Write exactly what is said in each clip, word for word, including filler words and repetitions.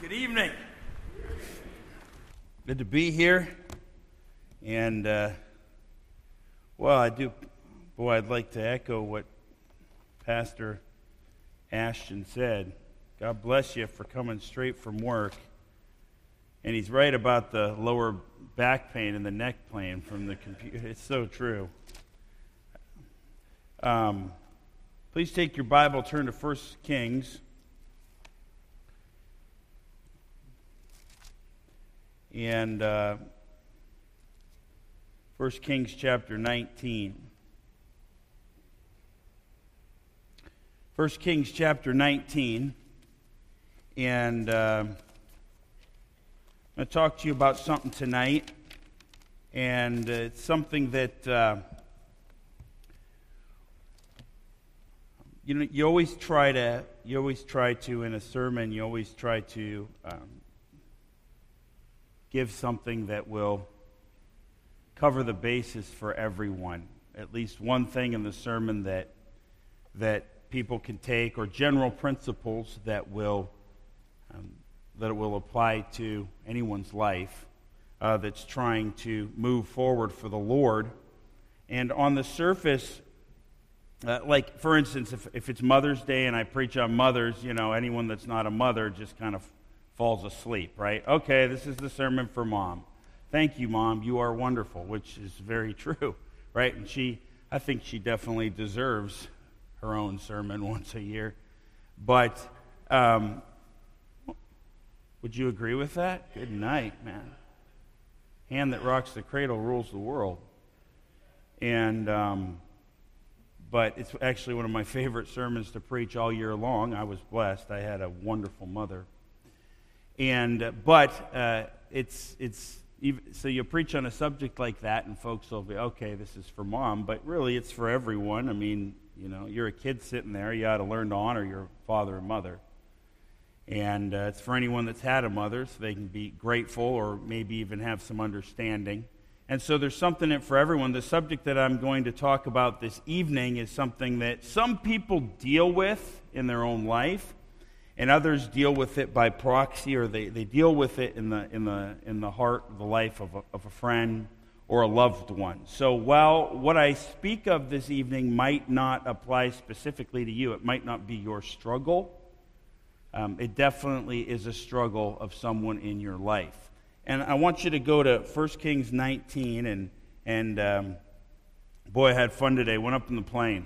Good evening. Good to be here. And, uh, well, I do, boy, I'd like to echo what Pastor Ashton said. God bless you for coming straight from work. And he's right about the lower back pain and the neck pain from the computer. It's so true. Um, please take your Bible, turn to First Kings. And uh, First Kings chapter nineteen. First Kings chapter nineteen. And uh, I'm going to talk to you about something tonight. And uh, it's something that, uh, you know, you always try to, you always try to, in a sermon, you always try to um, give something that will cover the basis for everyone. At least one thing in the sermon that that people can take, or general principles that will um, that it will apply to anyone's life uh, that's trying to move forward for the Lord. And on the surface, uh, like for instance, if if it's Mother's Day and I preach on mothers, you know, anyone that's not a mother just kind of falls asleep, right? Okay, this is the sermon for Mom. Thank you, Mom. You are wonderful, which is very true, right? And she, I think she definitely deserves her own sermon once a year. But um, would you agree with that? Good night, man. Hand that rocks the cradle rules the world. And um, but it's actually one of my favorite sermons to preach all year long. I was blessed. I had a wonderful mother. And but uh, it's it's so you preach on a subject like that, and folks will be, okay, this is for Mom, but really it's for everyone. I mean, you know, you're a kid sitting there, you ought to learn to honor your father and mother, and uh, it's for anyone that's had a mother, so they can be grateful or maybe even have some understanding. And so there's something in it for everyone. The subject that I'm going to talk about this evening is something that some people deal with in their own life, and others deal with it by proxy, or they, they deal with it in the in the in the heart, the life of a, of a friend or a loved one. So while what I speak of this evening might not apply specifically to you, it might not be your struggle, um, it definitely is a struggle of someone in your life. And I want you to go to First Kings nineteen, and and um, boy, I had fun today. Went up in the plane.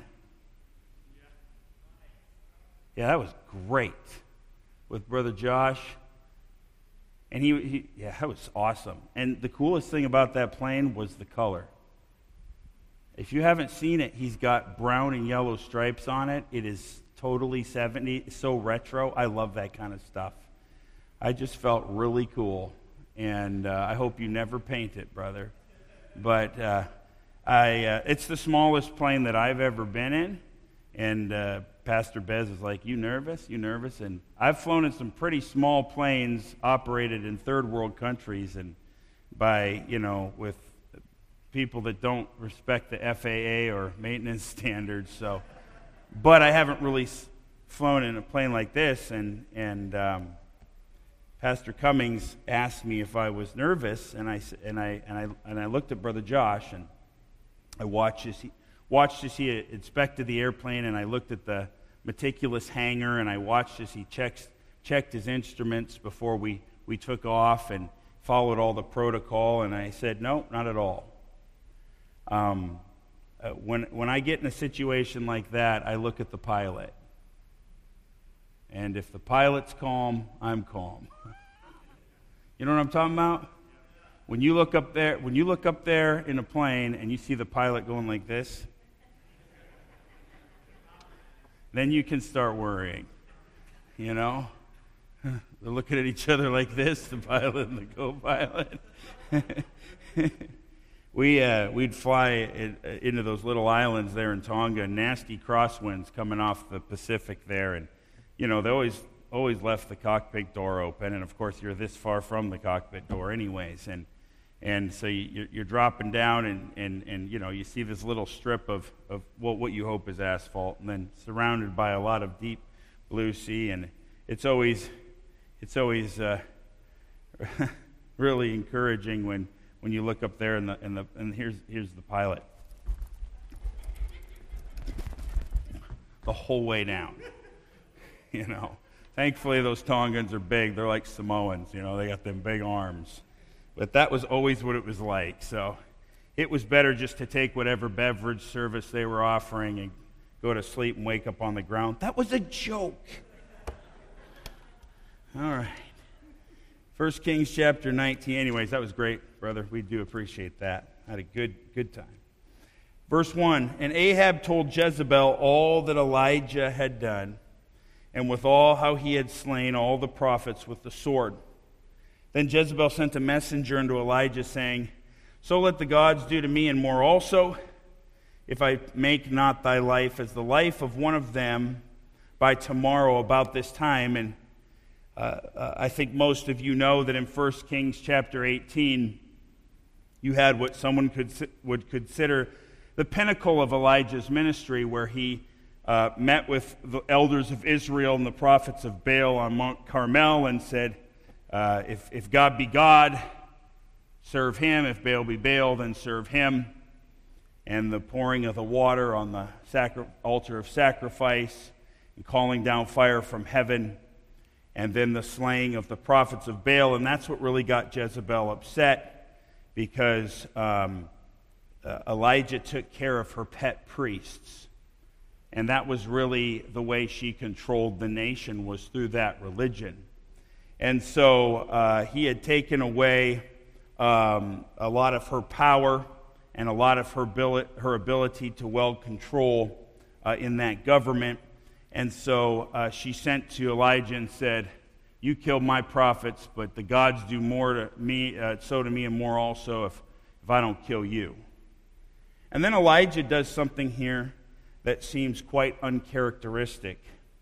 Yeah, that was great. With Brother Josh, and he, he, yeah, that was awesome. And the coolest thing about that plane was the color. If you haven't seen it, he's got brown and yellow stripes on it. It is totally seventies, so retro. I love that kind of stuff. I just felt really cool, and uh, I hope you never paint it, brother. But uh, I, uh, it's the smallest plane that I've ever been in, and uh, Pastor Bez is like, you nervous? You nervous? And I've flown in some pretty small planes operated in third world countries, and by, you know, with people that don't respect the F A A or maintenance standards. So, but I haven't really flown in a plane like this, and and um, Pastor Cummings asked me if I was nervous, and I and I and I and I looked at Brother Josh, and I watched as he. Watched as he inspected the airplane, and I looked at the meticulous hangar, and I watched as he checked checked his instruments before we, we took off and followed all the protocol, and I said, no, not at all. Um, uh, when, when I get in a situation like that, I look at the pilot. And if the pilot's calm, I'm calm. You know what I'm talking about? When you look up there, when you look up there in a plane and you see the pilot going like this, then you can start worrying, you know? They're looking at each other like this, the pilot and the co-pilot. we, uh, we'd fly in, uh, into those little islands there in Tonga, nasty crosswinds coming off the Pacific there, and, you know, they always always left the cockpit door open, and, of course, you're this far from the cockpit door anyways, and And so you, you're dropping down, and, and, and you know you see this little strip of, of well, what you hope is asphalt, and then surrounded by a lot of deep blue sea. And it's always it's always uh, really encouraging when, when you look up there and the and the and here's here's the pilot. The whole way down. You know. Thankfully those Tongans are big. They're like Samoans, you know, they got them big arms. But that was always what it was like. So it was better just to take whatever beverage service they were offering and go to sleep and wake up on the ground. That was a joke. All right. First Kings chapter nineteen. Anyways, that was great, brother. We do appreciate that. Had a good, good time. Verse one, and Ahab told Jezebel all that Elijah had done, and withal how he had slain all the prophets with the sword. Then Jezebel sent a messenger unto Elijah, saying, so let the gods do to me and more also, if I make not thy life as the life of one of them by tomorrow about this time. And uh, uh, I think most of you know that in First Kings chapter eighteen, you had what someone could would consider the pinnacle of Elijah's ministry, where he uh, met with the elders of Israel and the prophets of Baal on Mount Carmel and said, uh, if, if God be God, serve him. If Baal be Baal, then serve him. And the pouring of the water on the sacri- altar of sacrifice and calling down fire from heaven, and then the slaying of the prophets of Baal. And that's what really got Jezebel upset, because um, uh, Elijah took care of her pet priests. And that was really the way she controlled the nation, was through that religion. And so uh, he had taken away um, a lot of her power and a lot of her ability, her ability to well control uh, in that government. And so uh, she sent to Elijah and said, you killed my prophets, but the gods do more to me, uh, so to me and more also if, if I don't kill you. And then Elijah does something here that seems quite uncharacteristic.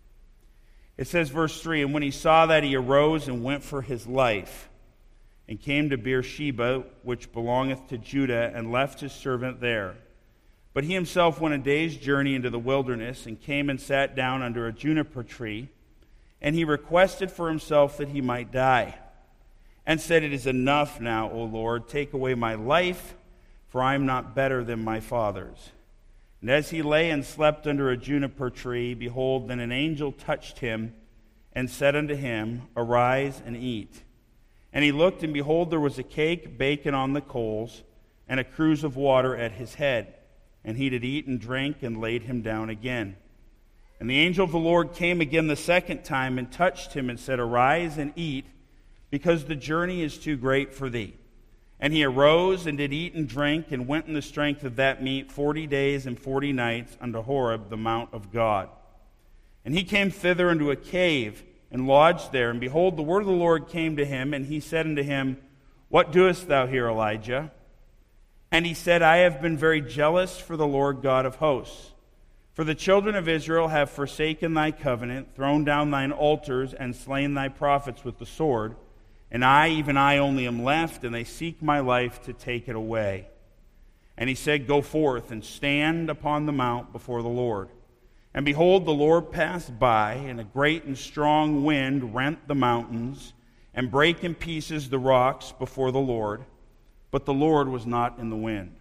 It says, verse three, and when he saw that, he arose and went for his life, and came to Beersheba, which belongeth to Judah, and left his servant there. But he himself went a day's journey into the wilderness, and came and sat down under a juniper tree, and he requested for himself that he might die, and said, it is enough now, O Lord, take away my life, for I am not better than my fathers. And as he lay and slept under a juniper tree, behold, then an angel touched him, and said unto him, arise and eat. And he looked, and behold, there was a cake baken on the coals, and a cruse of water at his head. And he did eat and drink, and laid him down again. And the angel of the Lord came again the second time, and touched him, and said, arise and eat, because the journey is too great for thee. And he arose, and did eat and drink, and went in the strength of that meat forty days and forty nights unto Horeb, the mount of God. And he came thither into a cave, and lodged there. And behold, the word of the Lord came to him, and he said unto him, what doest thou here, Elijah? And he said, I have been very jealous for the Lord God of hosts. For the children of Israel have forsaken thy covenant, thrown down thine altars, and slain thy prophets with the sword. And I, even I only, am left, and they seek my life to take it away. And he said, go forth, and stand upon the mount before the Lord. And behold, the Lord passed by, and a great and strong wind rent the mountains, and brake in pieces the rocks before the Lord. But the Lord was not in the wind.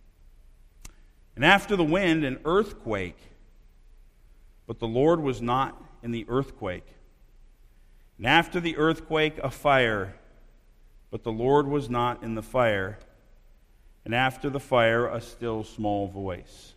And after the wind, an earthquake. But the Lord was not in the earthquake. And after the earthquake, a fire. But the Lord was not in the fire. And after the fire, a still small voice.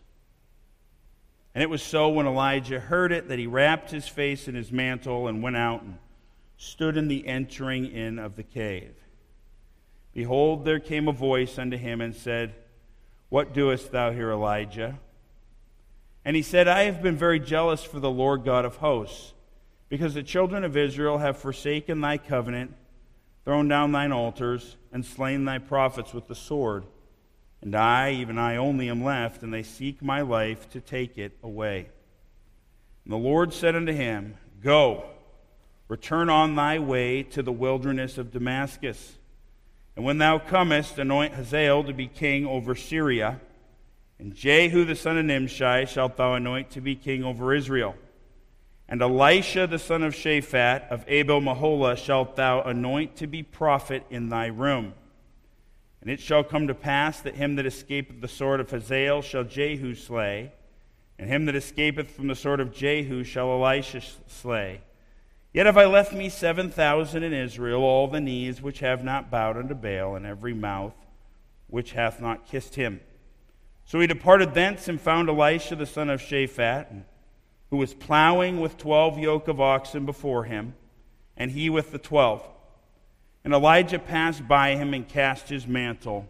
And it was so when Elijah heard it that he wrapped his face in his mantle and went out and stood in the entering in of the cave. Behold, there came a voice unto him and said, what doest thou here, Elijah? And he said, I have been very jealous for the Lord God of hosts, because the children of Israel have forsaken thy covenant, thrown down thine altars, and slain thy prophets with the sword. And I, even I only, am left, and they seek my life to take it away. And the Lord said unto him, go, return on thy way to the wilderness of Damascus. And when thou comest, anoint Hazael to be king over Syria, and Jehu the son of Nimshi shalt thou anoint to be king over Israel. And Elisha the son of Shaphat of Abel-Meholah shalt thou anoint to be prophet in thy room. And it shall come to pass that him that escapeth the sword of Hazael shall Jehu slay, and him that escapeth from the sword of Jehu shall Elisha slay. Yet have I left me seven thousand in Israel, all the knees which have not bowed unto Baal, and every mouth which hath not kissed him. So he departed thence and found Elisha the son of Shaphat, who was plowing with twelve yoke of oxen before him, and he with the twelve. And Elijah passed by him and cast his mantle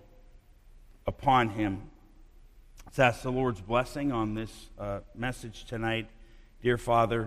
upon him. Let's ask the Lord's blessing on this uh, message tonight. Dear Father,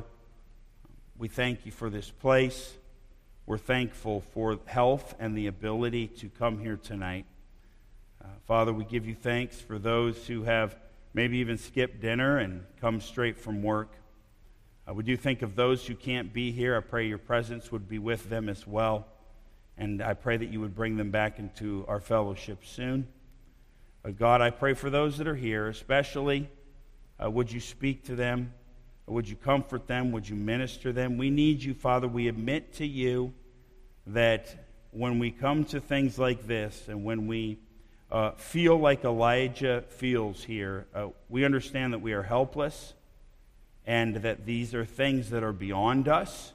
we thank you for this place. We're thankful for health and the ability to come here tonight. Uh, Father, we give you thanks for those who have maybe even skipped dinner and come straight from work. Uh, we do think of those who can't be here. I pray your presence would be with them as well. And I pray that you would bring them back into our fellowship soon. Uh, God, I pray for those that are here, especially, uh, would you speak to them? Would you comfort them? Would you minister them? We need you, Father. We admit to you that when we come to things like this and when we uh, feel like Elijah feels here, uh, we understand that we are helpless and that these are things that are beyond us.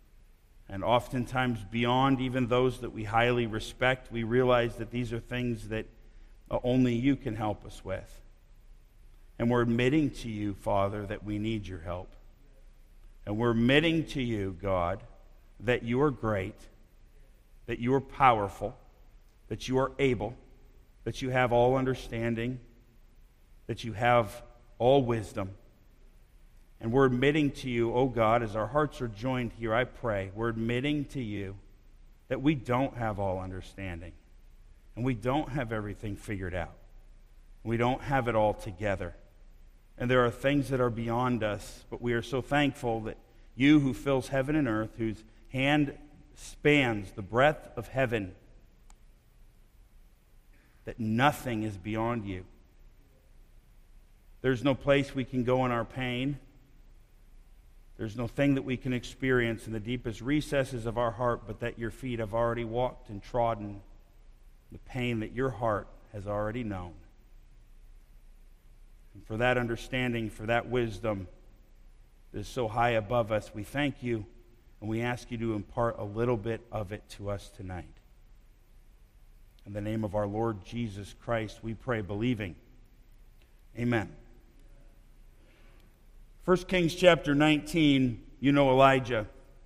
And oftentimes beyond even those that we highly respect, we realize that these are things that only you can help us with. And we're admitting to you, Father, that we need your help. And we're admitting to you, God, that you are great, that you are powerful, that you are able, that you have all understanding, that you have all wisdom. And we're admitting to you, oh God, as our hearts are joined here, I pray, we're admitting to you that we don't have all understanding. And we don't have everything figured out. We don't have it all together. And there are things that are beyond us, but we are so thankful that you who fills heaven and earth, whose hand spans the breadth of heaven, that nothing is beyond you. There's no place we can go in our pain. There's no thing that we can experience in the deepest recesses of our heart, but that your feet have already walked and trodden the pain that your heart has already known. And for that understanding, for that wisdom that is so high above us, we thank you, and we ask you to impart a little bit of it to us tonight. In the name of our Lord Jesus Christ, we pray, believing. Amen. First Kings chapter nineteen, you know Elijah.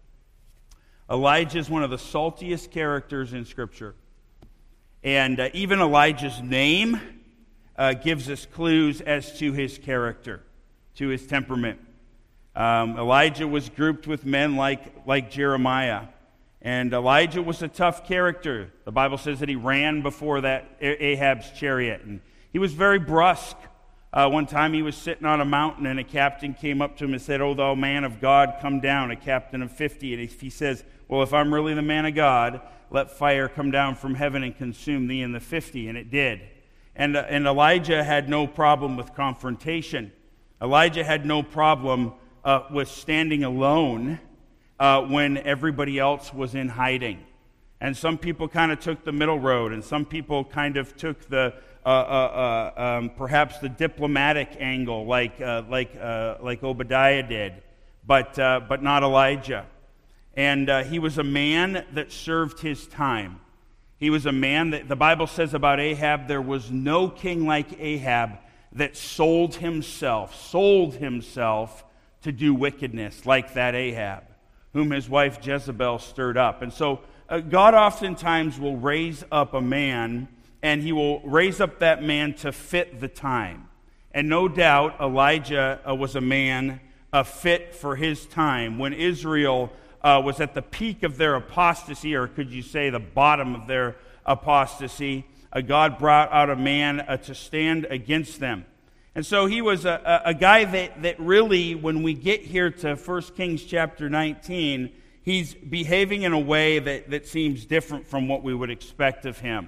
Elijah is one of the saltiest characters in Scripture. And uh, even Elijah's name uh, gives us clues as to his character, to his temperament. Um, Elijah was grouped with men like, like Jeremiah. And Elijah was a tough character. The Bible says that he ran before that Ahab's chariot. And he was very brusque. Uh, one time he was sitting on a mountain and a captain came up to him and said, "O thou man of God, come down," a captain of fifty. And he says, "Well, if I'm really the man of God, let fire come down from heaven and consume thee and the fifty." And it did. And, uh, and Elijah had no problem with confrontation. Elijah had no problem uh, with standing alone uh, when everybody else was in hiding. And some people kind of took the middle road, and some people kind of took the Uh, uh, uh, um, perhaps the diplomatic angle, like uh, like uh, like Obadiah did, but uh, but not Elijah. And uh, he was a man that served his time. He was a man that the Bible says about Ahab, there was no king like Ahab that sold himself, sold himself to do wickedness like that Ahab, whom his wife Jezebel stirred up. And so uh, God oftentimes will raise up a man, and he will raise up that man to fit the time. And no doubt Elijah uh, was a man uh, fit for his time. When Israel uh, was at the peak of their apostasy, or could you say the bottom of their apostasy, uh, God brought out a man uh, to stand against them. And so he was a, a, a guy that, that really, when we get here to First Kings chapter nineteen, he's behaving in a way that, that seems different from what we would expect of him.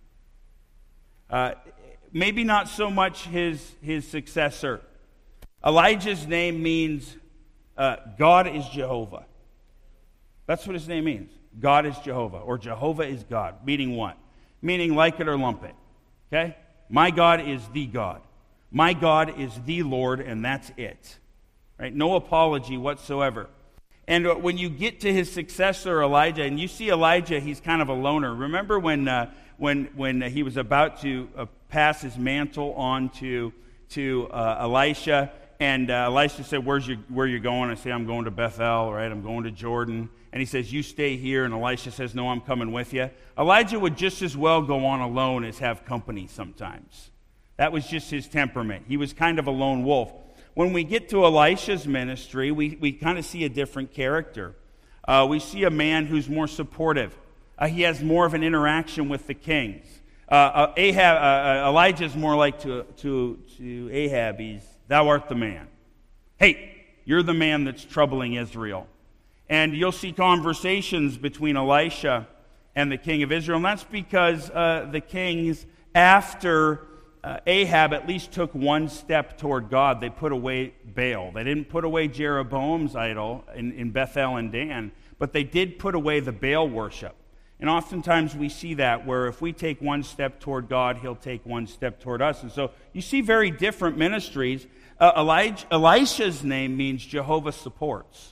Uh, maybe not so much his, his successor. Elijah's name means uh, God is Jehovah. That's what his name means. God is Jehovah, or Jehovah is God. Meaning what? Meaning like it or lump it. Okay? My God is the God. My God is the Lord, and that's it. Right? No apology whatsoever. And when you get to his successor, Elijah, and you see Elijah, he's kind of a loner. Remember when uh, when when he was about to uh, pass his mantle on to, to uh, Elisha, and uh, Elisha said, Where's your, where are you going? I say, I'm going to Bethel, right? I'm going to Jordan. And he says, you stay here. And Elisha says, no, I'm coming with you. Elijah would just as well go on alone as have company sometimes. That was just his temperament. He was kind of a lone wolf. When we get to Elisha's ministry, we, we kind of see a different character. Uh, we see a man who's more supportive. Uh, he has more of an interaction with the kings. Uh, uh, Ahab, uh, uh, Elijah's more like to, to, to Ahab, he's, thou art the man. Hey, you're the man that's troubling Israel. And you'll see conversations between Elisha and the king of Israel. And that's because uh, the kings, after uh, Ahab at least took one step toward God, they put away Baal. They didn't put away Jeroboam's idol in, in Bethel and Dan, but they did put away the Baal worship. And oftentimes we see that where if we take one step toward God, he'll take one step toward us. And so you see very different ministries. Uh, Elijah, Elisha's name means Jehovah supports.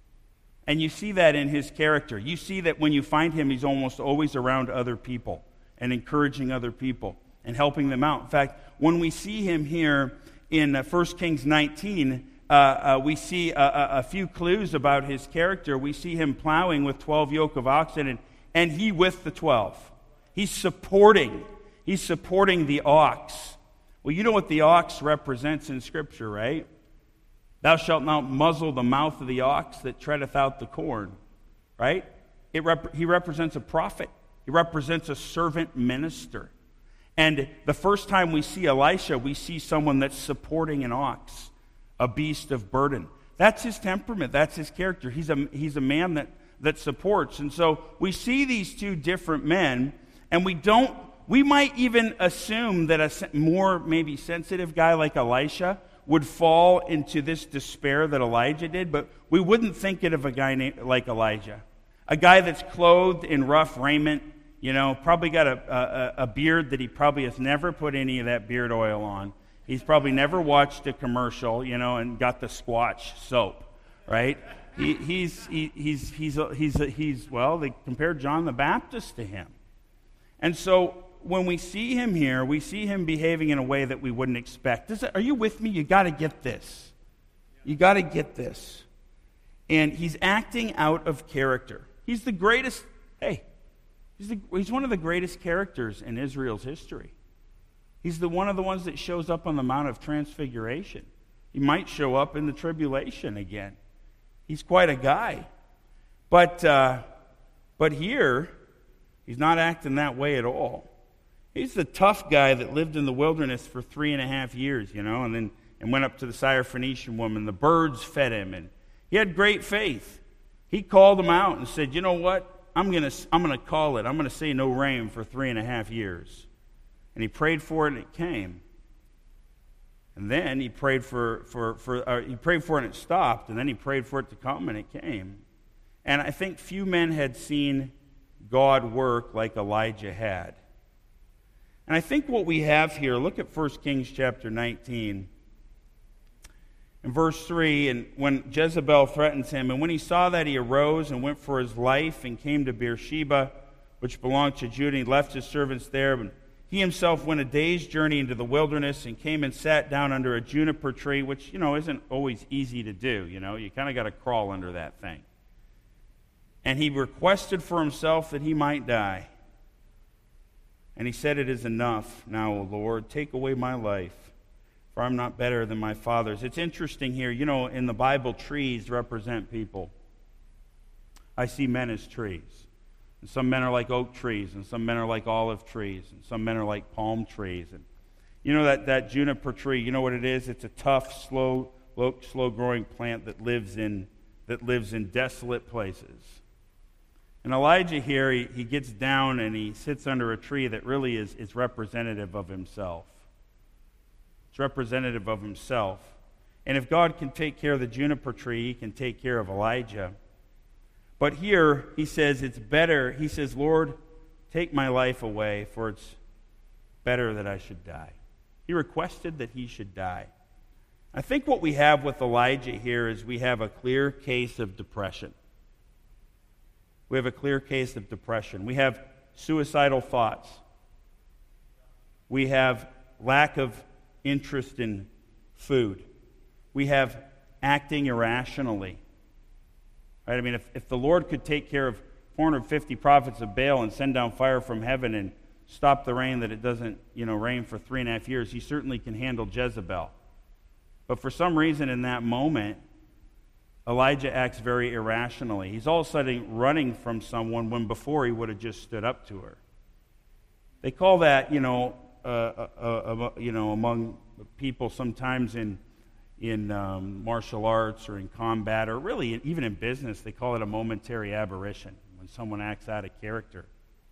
And you see that in his character. You see that when you find him, he's almost always around other people and encouraging other people and helping them out. In fact, when we see him here in uh, First Kings nineteen, uh, uh, we see a, a, a few clues about his character. We see him plowing with twelve yoke of oxen, and, and he with the twelve. He's supporting. He's supporting the ox. Well, you know what the ox represents in Scripture, right? Thou shalt not muzzle the mouth of the ox that treadeth out the corn, right? It rep- he represents a prophet. He represents a servant minister. And the first time we see Elisha, we see someone that's supporting an ox, a beast of burden. That's his temperament. That's his character. He's a, he's a man that, that supports. And so we see these two different men, and we don't, we might even assume that a more maybe sensitive guy like Elisha would fall into this despair that Elijah did, but we wouldn't think it of a guy named, like Elijah. A guy that's clothed in rough raiment, you know, probably got a, a, a beard that he probably has never put any of that beard oil on. He's probably never watched a commercial, you know, and got the Squatch soap, right? He, he's, he, he's, he's, he's, he's, he's, well, they compared John the Baptist to him. And so when we see him here, we see him behaving in a way that we wouldn't expect. Is it, are you with me? You got to get this. You got to get this. And he's acting out of character. He's the greatest, hey, he's, the, he's one of the greatest characters in Israel's history. He's the one of the ones that shows up on the Mount of Transfiguration. He might show up in the tribulation again. He's quite a guy. But, uh, but here, he's not acting that way at all. He's the tough guy that lived in the wilderness for three and a half years, you know, and then and went up to the Syrophoenician woman. The birds fed him, and he had great faith. He called them out and said, you know what? I'm going to I'm gonna call it. I'm going to say no rain for three and a half years. And he prayed for it, and it came. And then he prayed for, for, for uh, he prayed for it, and it stopped. And then he prayed for it to come, and it came. And I think few men had seen God work like Elijah had. And I think what we have here, look at First Kings chapter nineteen. In verse three, and when Jezebel threatens him, and when he saw that, he arose and went for his life and came to Beersheba, which belonged to Judah. He left his servants there, and he himself went a day's journey into the wilderness and came and sat down under a juniper tree, which, you know, isn't always easy to do. You know, you kind of got to crawl under that thing. And he requested for himself that he might die. And he said, it is enough now, O Lord, take away my life, for I'm not better than my fathers. It's interesting here, you know, in the Bible, trees represent people. I see men as trees. And some men are like oak trees, and some men are like olive trees, and some men are like palm trees. And you know that, that juniper tree, you know what it is? It's a tough, slow, slow-growing plant that lives in that lives in desolate places. And Elijah here, he, he gets down and he sits under a tree that really is, is representative of himself. It's representative of himself. And if God can take care of the juniper tree, he can take care of Elijah. But here he says it's better. He says, Lord, take my life away, for it's better that I should die. He requested that he should die. I think what we have with Elijah here is we have a clear case of depression. We have a clear case of depression. We have suicidal thoughts. We have lack of interest in food. We have acting irrationally. Right? I mean, if, if the Lord could take care of four hundred fifty prophets of Baal and send down fire from heaven and stop the rain that it doesn't, you know, rain for three and a half years, he certainly can handle Jezebel. But for some reason in that moment, Elijah acts very irrationally. He's all of a sudden running from someone when before he would have just stood up to her. They call that, you know, uh, uh, uh, uh, you know, among people sometimes in in um, martial arts or in combat or really even in business, they call it a momentary aberration when someone acts out of character.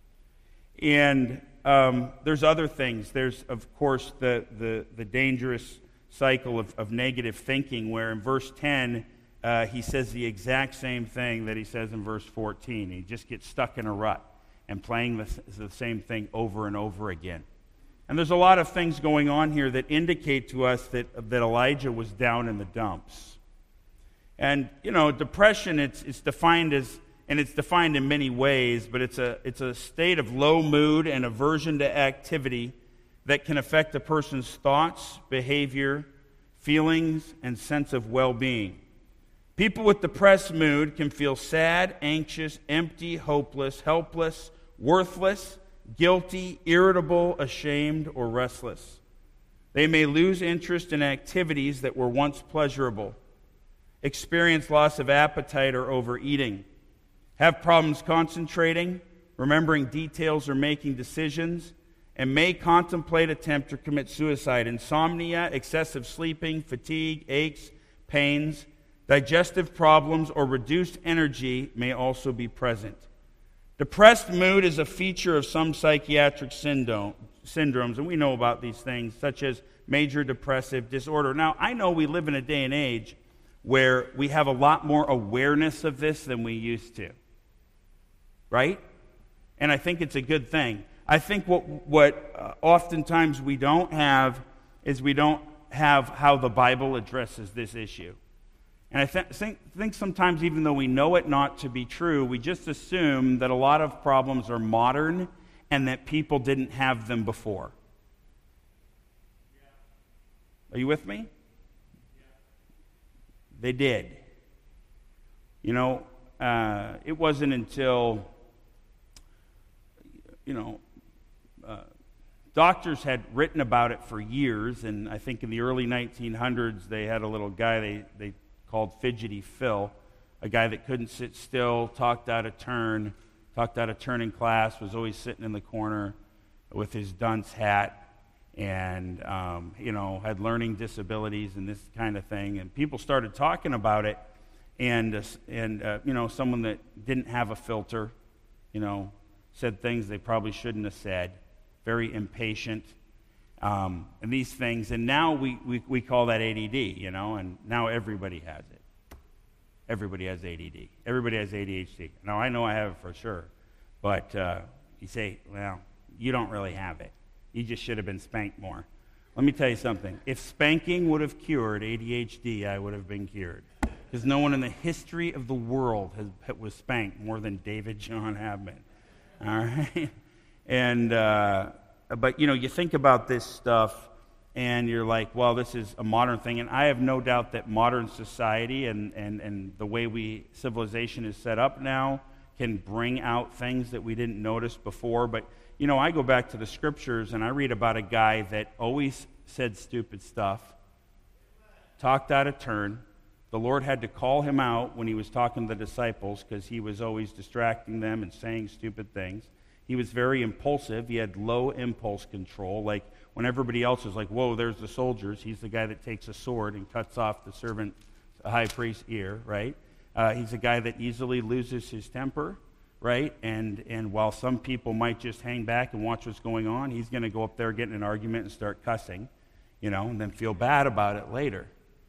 And um, there's other things. There's, of course, the the, the dangerous cycle of, of negative thinking where in verse ten, uh, he says the exact same thing that he says in verse fourteen. He just gets stuck in a rut and playing the, the same thing over and over again. And there's a lot of things going on here that indicate to us that, that Elijah was down in the dumps. And, you know, depression, it's, it's defined as, and it's defined in many ways, but it's a, it's a state of low mood and aversion to activity that can affect a person's thoughts, behavior, feelings, and sense of well-being. People with depressed mood can feel sad, anxious, empty, hopeless, helpless, worthless, guilty, irritable, ashamed, or restless. They may lose interest in activities that were once pleasurable, experience loss of appetite or overeating, have problems concentrating, remembering details or making decisions, and may contemplate, attempt, or commit suicide. Insomnia, excessive sleeping, fatigue, aches, pains, digestive problems, or reduced energy may also be present. Depressed mood is a feature of some psychiatric syndrome, syndromes, and we know about these things, such as major depressive disorder. Now, I know we live in a day and age where we have a lot more awareness of this than we used to, right? And I think it's a good thing. I think what, what uh, oftentimes we don't have is we don't have how the Bible addresses this issue. And I th- think, think sometimes, even though we know it not to be true, we just assume that a lot of problems are modern and that people didn't have them before. Are you with me? They did. You know, uh, it wasn't until, you know, uh, doctors had written about it for years, and I think in the early nineteen hundreds they had a little guy they, they called Fidgety Phil, a guy that couldn't sit still, talked out of turn, talked out of turn in class, was always sitting in the corner with his dunce hat, and, um, you know, had learning disabilities and this kind of thing. And people started talking about it, and, uh, and uh, you know, someone that didn't have a filter, you know, said things they probably shouldn't have said, very impatient. Um, and these things, and now we, we, we call that A D D, you know, and now everybody has it. Everybody has A D D. Everybody has A D H D. Now, I know I have it for sure, but uh, you say, well, you don't really have it. You just should have been spanked more. Let me tell you something. If spanking would have cured A D H D, I would have been cured. Because no one in the history of the world has was spanked more than David John Habman. All right? And... Uh, But, you know, you think about this stuff, and you're like, well, this is a modern thing. And I have no doubt that modern society and, and, and the way we civilization is set up now can bring out things that we didn't notice before. But, you know, I go back to the Scriptures, and I read about a guy that always said stupid stuff, talked out of turn. The Lord had to call him out when he was talking to the disciples because he was always distracting them and saying stupid things. He was very impulsive. He had low impulse control. Like when everybody else is like, whoa, there's the soldiers, he's the guy that takes a sword and cuts off the servant, the high priest's ear, right? Uh, he's a guy that easily loses his temper, right? And and while some people might just hang back and watch what's going on, he's going to go up there, get in an argument, and start cussing, you know, and then feel bad about it later.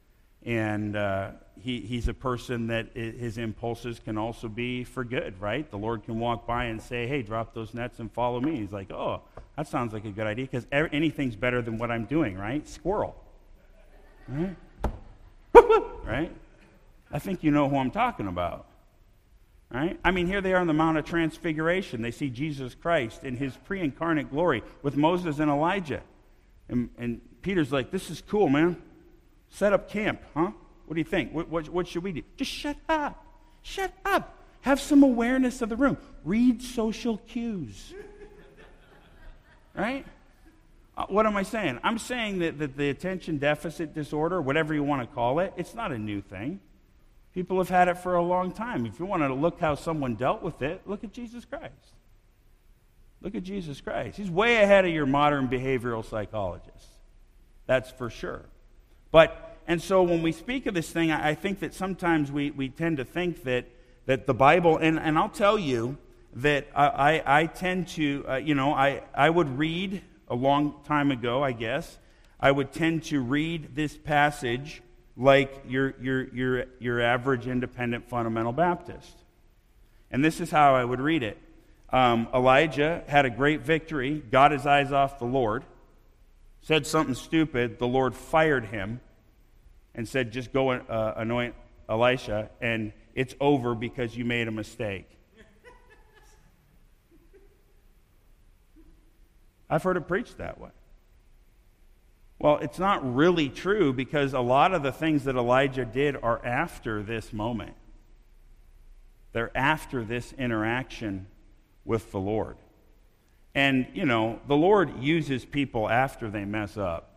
And uh, he, he's a person that I- his impulses can also be for good, right? The Lord can walk by and say, hey, drop those nets and follow me. He's like, oh, that sounds like a good idea, because er- anything's better than what I'm doing, right? Squirrel. Right? Right? I think you know who I'm talking about. Right? I mean, here they are on the Mount of Transfiguration. They see Jesus Christ in his pre-incarnate glory with Moses and Elijah. And, and Peter's like, this is cool, man. Set up camp, huh? What do you think? What, what, what should we do? Just shut up. Shut up. Have some awareness of the room. Read social cues. Right? Uh, what am I saying? I'm saying that, that the attention deficit disorder, whatever you want to call it, it's not a new thing. People have had it for a long time. If you want to look how someone dealt with it, look at Jesus Christ. Look at Jesus Christ. He's way ahead of your modern behavioral psychologists. That's for sure. But, and so when we speak of this thing, I, I think that sometimes we, we tend to think that, that the Bible, and, and I'll tell you that I, I, I tend to, uh, you know, I, I would read a long time ago, I guess, I would tend to read this passage like your, your, your, your average independent fundamental Baptist. And this is how I would read it. Um, Elijah had a great victory, got his eyes off the Lord, said something stupid, the Lord fired him, and said, just go uh, anoint Elisha, and it's over because you made a mistake. I've heard it preached that way. Well, it's not really true, because a lot of the things that Elijah did are after this moment. They're after this interaction with the Lord. And, you know, the Lord uses people after they mess up.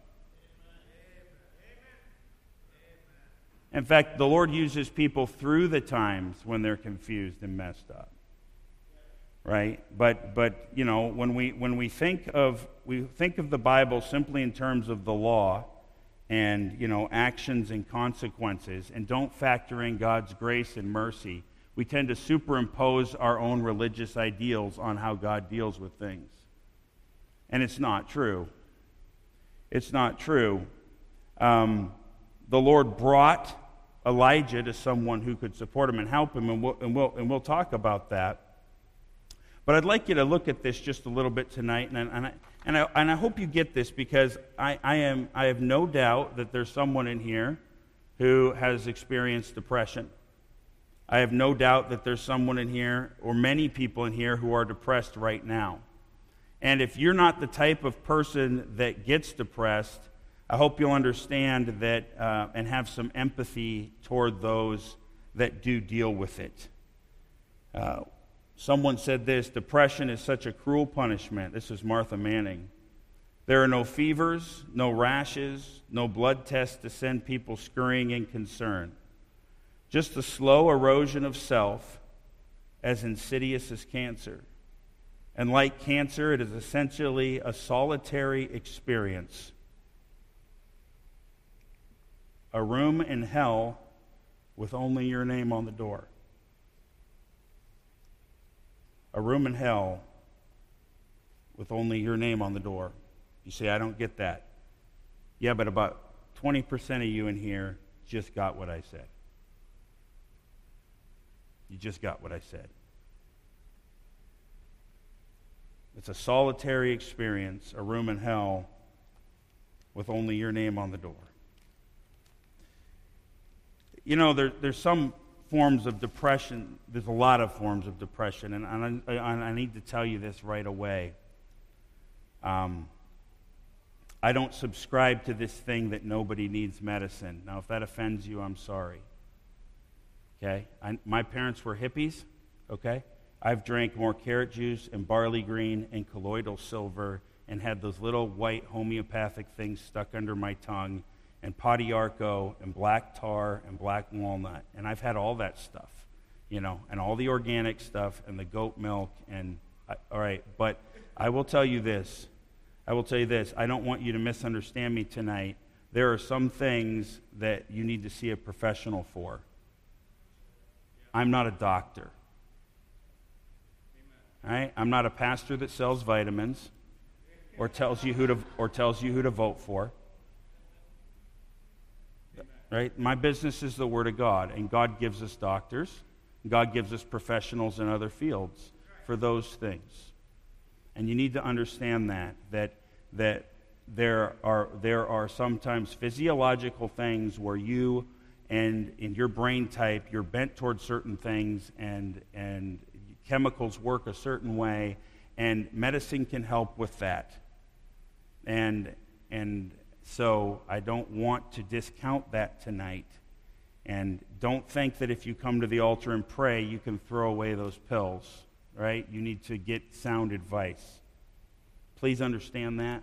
In fact, the Lord uses people through the times when they're confused and messed up. Right? But but you know, when we when we think of we think of the Bible simply in terms of the law and, you know, actions and consequences, and don't factor in God's grace and mercy, we tend to superimpose our own religious ideals on how God deals with things. And it's not true. It's not true. Um, the Lord brought Elijah to someone who could support him and help him, and we'll, and we'll, and we'll talk about that. But I'd like you to look at this just a little bit tonight, and, and, I, and, I, and I hope you get this, because I, I, am, I have no doubt that there's someone in here who has experienced depression. I have no doubt that there's someone in here, or many people in here, who are depressed right now. And if you're not the type of person that gets depressed, I hope you'll understand that uh, and have some empathy toward those that do deal with it. Uh, someone said this: depression is such a cruel punishment. This is Martha Manning. There are no fevers, no rashes, no blood tests to send people scurrying in concern. Just the slow erosion of self, as insidious as cancer. And like cancer, it is essentially a solitary experience. A room in hell with only your name on the door. A room in hell with only your name on the door. You say, I don't get that. Yeah, but about twenty percent of you in here just got what I said. You just got what I said. It's a solitary experience, a room in hell with only your name on the door. You know, there, there's some forms of depression. There's a lot of forms of depression, and, and I, I need to tell you this right away. Um, I don't subscribe to this thing that nobody needs medicine. Now, if that offends you, I'm sorry. Okay? I, my parents were hippies, okay? I've drank more carrot juice and barley green and colloidal silver and had those little white homeopathic things stuck under my tongue, and Podiarco and black tar and black walnut. And I've had all that stuff, you know, and all the organic stuff and the goat milk. And, I, all right, but I will tell you this. I will tell you this. I don't want you to misunderstand me tonight. There are some things that you need to see a professional for. I'm not a doctor. All right? I'm not a pastor that sells vitamins or tells you who to or tells you who to vote for. right? My business is the Word of God, and God gives us doctors. God gives us professionals in other fields for those things. And you need to understand that, that, that there are, there are sometimes physiological things where you and in your brain type, you're bent towards certain things, and, and chemicals work a certain way, and medicine can help with that. And, and so I don't want to discount that tonight. And don't think that if you come to the altar and pray, you can throw away those pills, right? You need to get sound advice. Please understand that.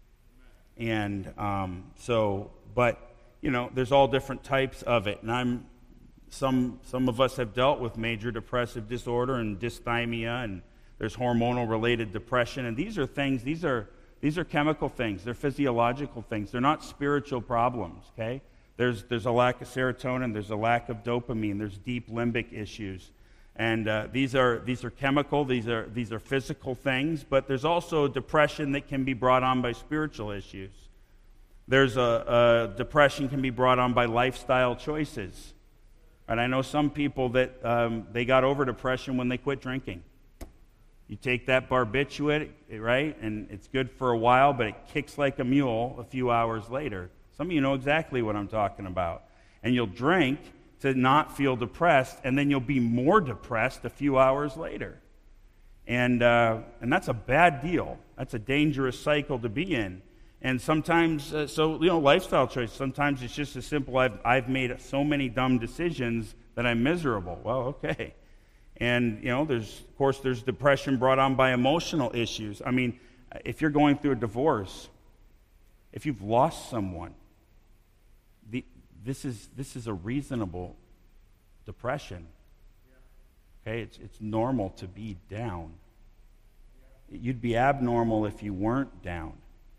And um, so, but, you know, there's all different types of it. And I'm, some, some of us have dealt with major depressive disorder and dysthymia, and there's hormonal-related depression. And these are things, these are, these are chemical things. They're physiological things. They're not spiritual problems, okay? There's, there's a lack of serotonin, there's a lack of dopamine, there's deep limbic issues. And uh, these are these are chemical, these are these are physical things, but there's also depression that can be brought on by spiritual issues. There's a, a depression can be brought on by lifestyle choices. And I know some people that um, they got over depression when they quit drinking. You take that barbiturate, right, and it's good for a while, but it kicks like a mule a few hours later. Some of you know exactly what I'm talking about. And you'll drink to not feel depressed, and then you'll be more depressed a few hours later. And uh, and that's a bad deal. That's a dangerous cycle to be in. And sometimes, uh, so, you know, lifestyle choices, sometimes it's just as simple, I've, I've made so many dumb decisions that I'm miserable. Well, okay. And, you know, there's, of course, there's depression brought on by emotional issues. I mean, if you're going through a divorce, if you've lost someone, the, this is this is a reasonable depression. Okay, it's it's normal to be down. You'd be abnormal if you weren't down.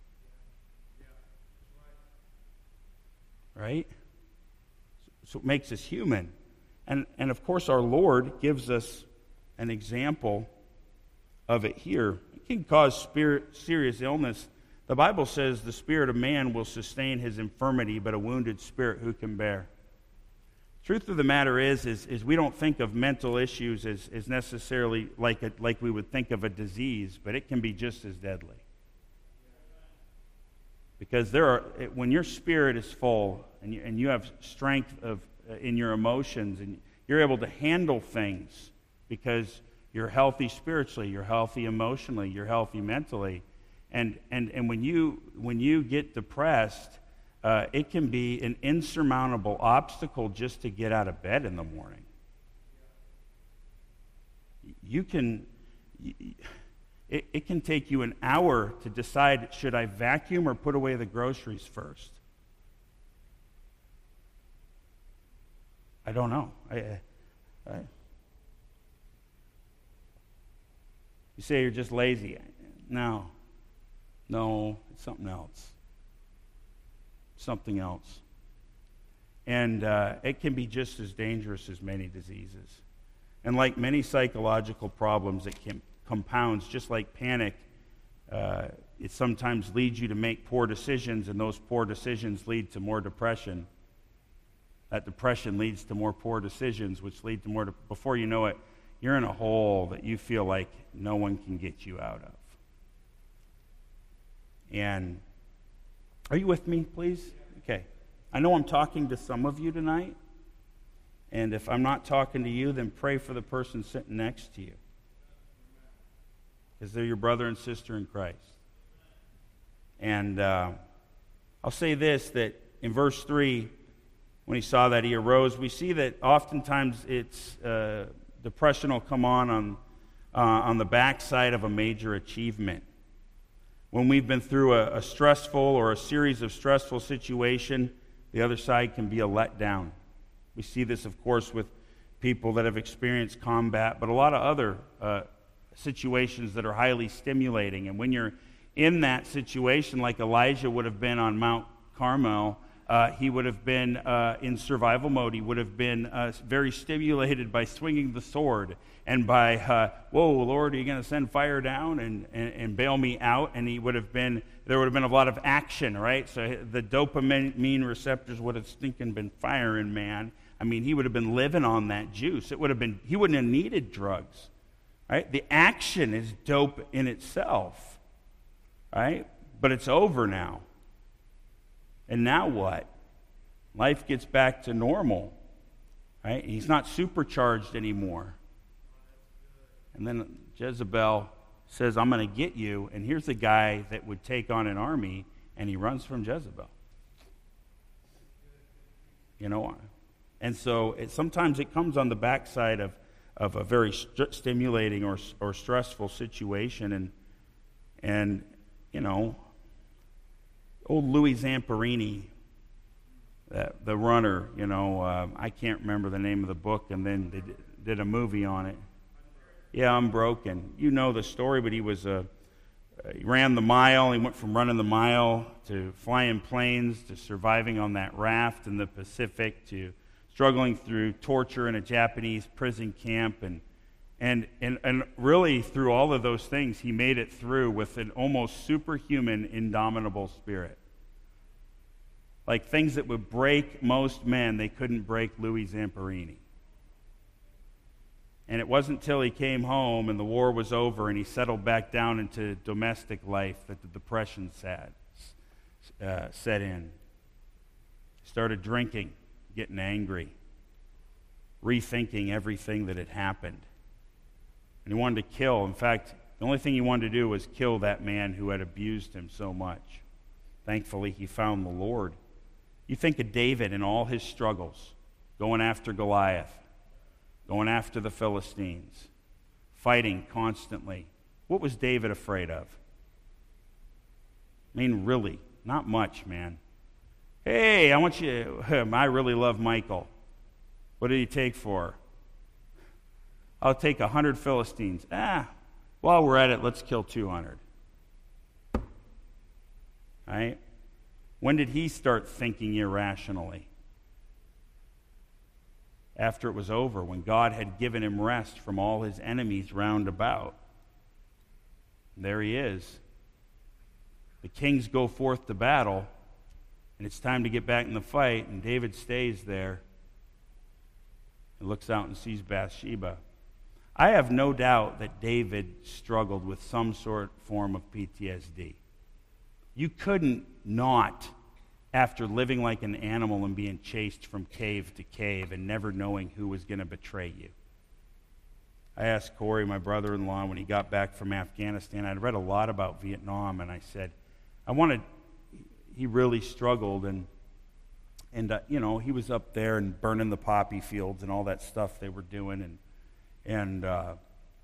Right? So it makes us human. And and of course our Lord gives us an example of it here. It can cause spirit, serious illness. The Bible says the spirit of man will sustain his infirmity, but a wounded spirit who can bear? Truth of the matter is, is, is we don't think of mental issues as, as necessarily like, a, like we would think of a disease, but it can be just as deadly. Because there are, when your spirit is full and you, and you have strength of uh, in your emotions and you're able to handle things because you're healthy spiritually, you're healthy emotionally, you're healthy mentally. And, and, and when you when you get depressed, uh, it can be an insurmountable obstacle just to get out of bed in the morning. You can, it, it can take you an hour to decide, should I vacuum or put away the groceries first? I don't know. I, I, you say you're just lazy. No. No, it's something else. Something else. And uh, it can be just as dangerous as many diseases. And like many psychological problems, it can compounds, just like panic. Uh, it sometimes leads you to make poor decisions, and those poor decisions lead to more depression. That depression leads to more poor decisions, which lead to more... De- before you know it, you're in a hole that you feel like no one can get you out of. And are you with me, please? Okay. I know I'm talking to some of you tonight, and if I'm not talking to you, then pray for the person sitting next to you, because they're your brother and sister in Christ. And uh, I'll say this, that in verse three, when he saw that, he arose. We see that oftentimes it's uh, depression will come on on, uh, on the backside of a major achievement. When we've been through a, a stressful or a series of stressful situation, the other side can be a letdown. We see this, of course, with people that have experienced combat, but a lot of other uh, situations that are highly stimulating. And when you're in that situation, like Elijah would have been on Mount Carmel, Uh, he would have been uh, in survival mode. He would have been uh, very stimulated by swinging the sword and by, uh, whoa, Lord, are you going to send fire down and, and, and bail me out? And he would have been, there would have been a lot of action, right? So the dopamine receptors would have stinking been firing, man. I mean, he would have been living on that juice. It would have been, he wouldn't have needed drugs, right? The action is dope in itself, right? But it's over now. And now what? Life gets back to normal, right? He's not supercharged anymore. And then Jezebel says, I'm going to get you. And here's a guy that would take on an army, and he runs from Jezebel. You know, and so it, sometimes it comes on the backside of, of a very st- stimulating or or stressful situation. And, and you know, old Louis Zamperini, that, the runner, you know, uh, I can't remember the name of the book, and then they did, did a movie on it. Yeah, Unbroken. You know the story, but he was a, uh, he ran the mile. He went from running the mile to flying planes to surviving on that raft in the Pacific to struggling through torture in a Japanese prison camp. And, and, and, and really, through all of those things, he made it through with an almost superhuman, indomitable spirit. Like things that would break most men, they couldn't break Louis Zamperini. And it wasn't until he came home and the war was over and he settled back down into domestic life that the depression sat, uh, set in. He started drinking, getting angry, rethinking everything that had happened. And he wanted to kill. In fact, the only thing he wanted to do was kill that man who had abused him so much. Thankfully, he found the Lord. You think of David and all his struggles, going after Goliath, going after the Philistines, fighting constantly. What was David afraid of? I mean, really, not much, man. Hey, I want you, I really love Michael. What did he take for? I'll take a hundred Philistines. Ah, while we're at it, let's kill two hundred. Right? When did he start thinking irrationally? After it was over, when God had given him rest from all his enemies round about. And there he is. The kings go forth to battle, and it's time to get back in the fight, and David stays there and looks out and sees Bathsheba. I have no doubt that David struggled with some sort form of P T S D. You couldn't not, after living like an animal and being chased from cave to cave and never knowing who was going to betray you. I asked Corey, my brother-in-law, when he got back from Afghanistan, I'd read a lot about Vietnam, and I said, I wanted, he really struggled, and, and uh, you know, he was up there and burning the poppy fields and all that stuff they were doing, and, and uh,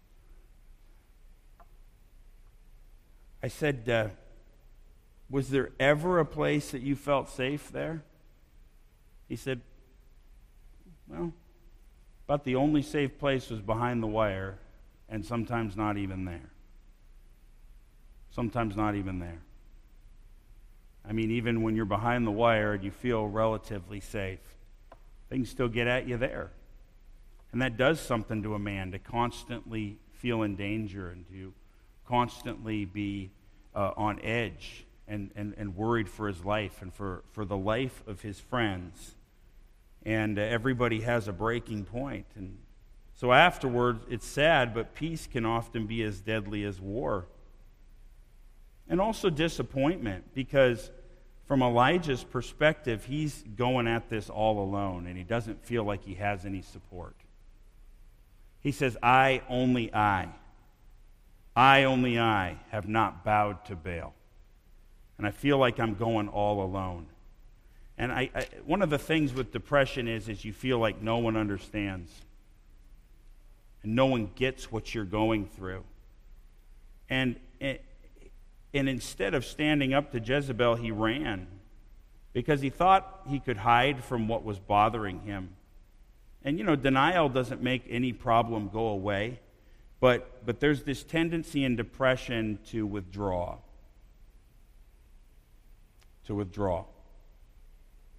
I said, uh, was there ever a place that you felt safe there? He said, well, about the only safe place was behind the wire, and sometimes not even there. Sometimes not even there. I mean, even when you're behind the wire and you feel relatively safe, things still get at you there. And that does something to a man, to constantly feel in danger and to constantly be uh, on edge. And, and, and worried for his life and for, for the life of his friends. And uh, everybody has a breaking point. And so afterward, it's sad, but peace can often be as deadly as war. And also disappointment, because from Elijah's perspective, he's going at this all alone, and he doesn't feel like he has any support. He says, I, only I, I, only I, have not bowed to Baal. And I feel like I'm going all alone. And I, I, one of the things with depression is, is you feel like no one understands. And no one gets what you're going through. And, and instead of standing up to Jezebel, he ran. Because he thought he could hide from what was bothering him. And, you know, denial doesn't make any problem go away. But, but there's this tendency in depression to withdraw. To withdraw.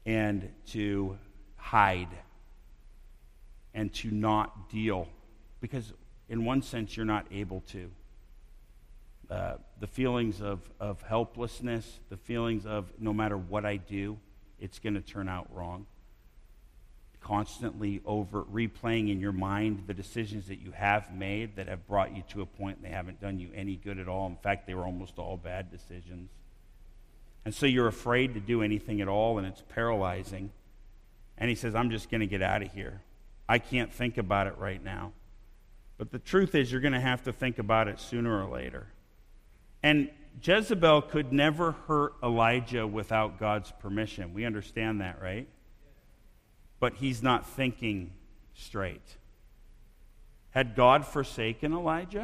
and to hide and to not deal, because in one sense you're not able to. Uh, the feelings of, of helplessness, the feelings of no matter what I do, it's going to turn out wrong. Constantly over replaying in your mind the decisions that you have made that have brought you to a point and they haven't done you any good at all. In fact, they were almost all bad decisions. And so you're afraid to do anything at all, and it's paralyzing. And he says, I'm just going to get out of here. I can't think about it right now. But the truth is, you're going to have to think about it sooner or later. And Jezebel could never hurt Elijah without God's permission. We understand that, right? But he's not thinking straight. Had God forsaken Elijah?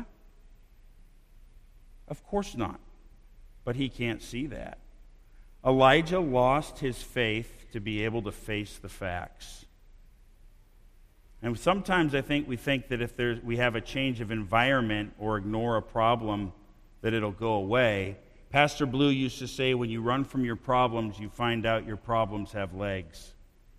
Of course not. But he can't see that. Elijah lost his faith to be able to face the facts. And sometimes I think we think that if there's, we have a change of environment or ignore a problem, that it'll go away. Pastor Blue used to say, when you run from your problems, you find out your problems have legs.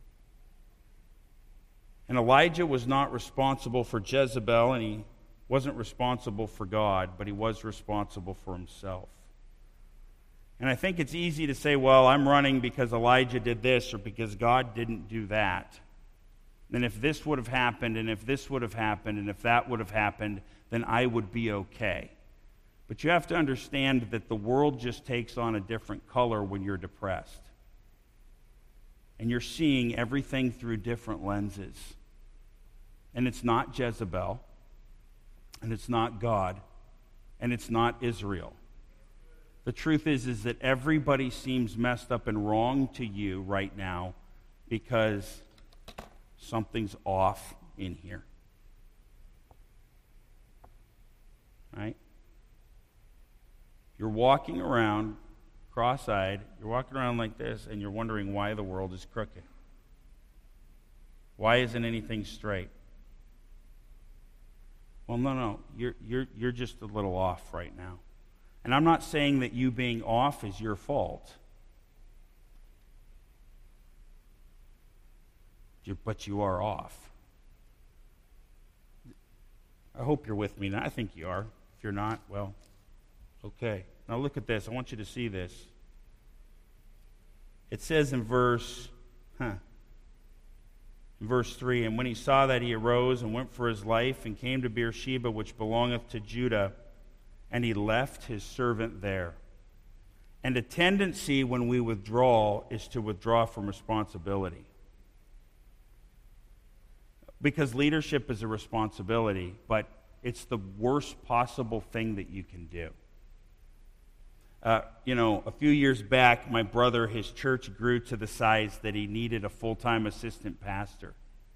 And Elijah was not responsible for Jezebel, and he wasn't responsible for God, but he was responsible for himself. And I think it's easy to say, well, I'm running because Elijah did this or because God didn't do that. And if this would have happened, and if this would have happened, and if that would have happened, then I would be okay. But you have to understand that the world just takes on a different color when you're depressed. And you're seeing everything through different lenses. And it's not Jezebel, and it's not God, and it's not Israel. The truth is, is that everybody seems messed up and wrong to you right now because something's off in here. Right? You're walking around cross-eyed, you're walking around like this, and you're wondering why the world is crooked. Why isn't anything straight? Well, no, no, you're, you're, you're just a little off right now. And I'm not saying that you being off is your fault. You're, but you are off. I hope you're with me now. I think you are. If you're not, well, okay. Now look at this. I want you to see this. It says in verse, huh, in verse three, and when he saw that, he arose and went for his life and came to Beersheba, which belongeth to Judah, and he left his servant there. And a tendency when we withdraw is to withdraw from responsibility. Because leadership is a responsibility, but it's the worst possible thing that you can do. Uh, you know, a few years back, my brother, his church grew to the size that he needed a full-time assistant pastor.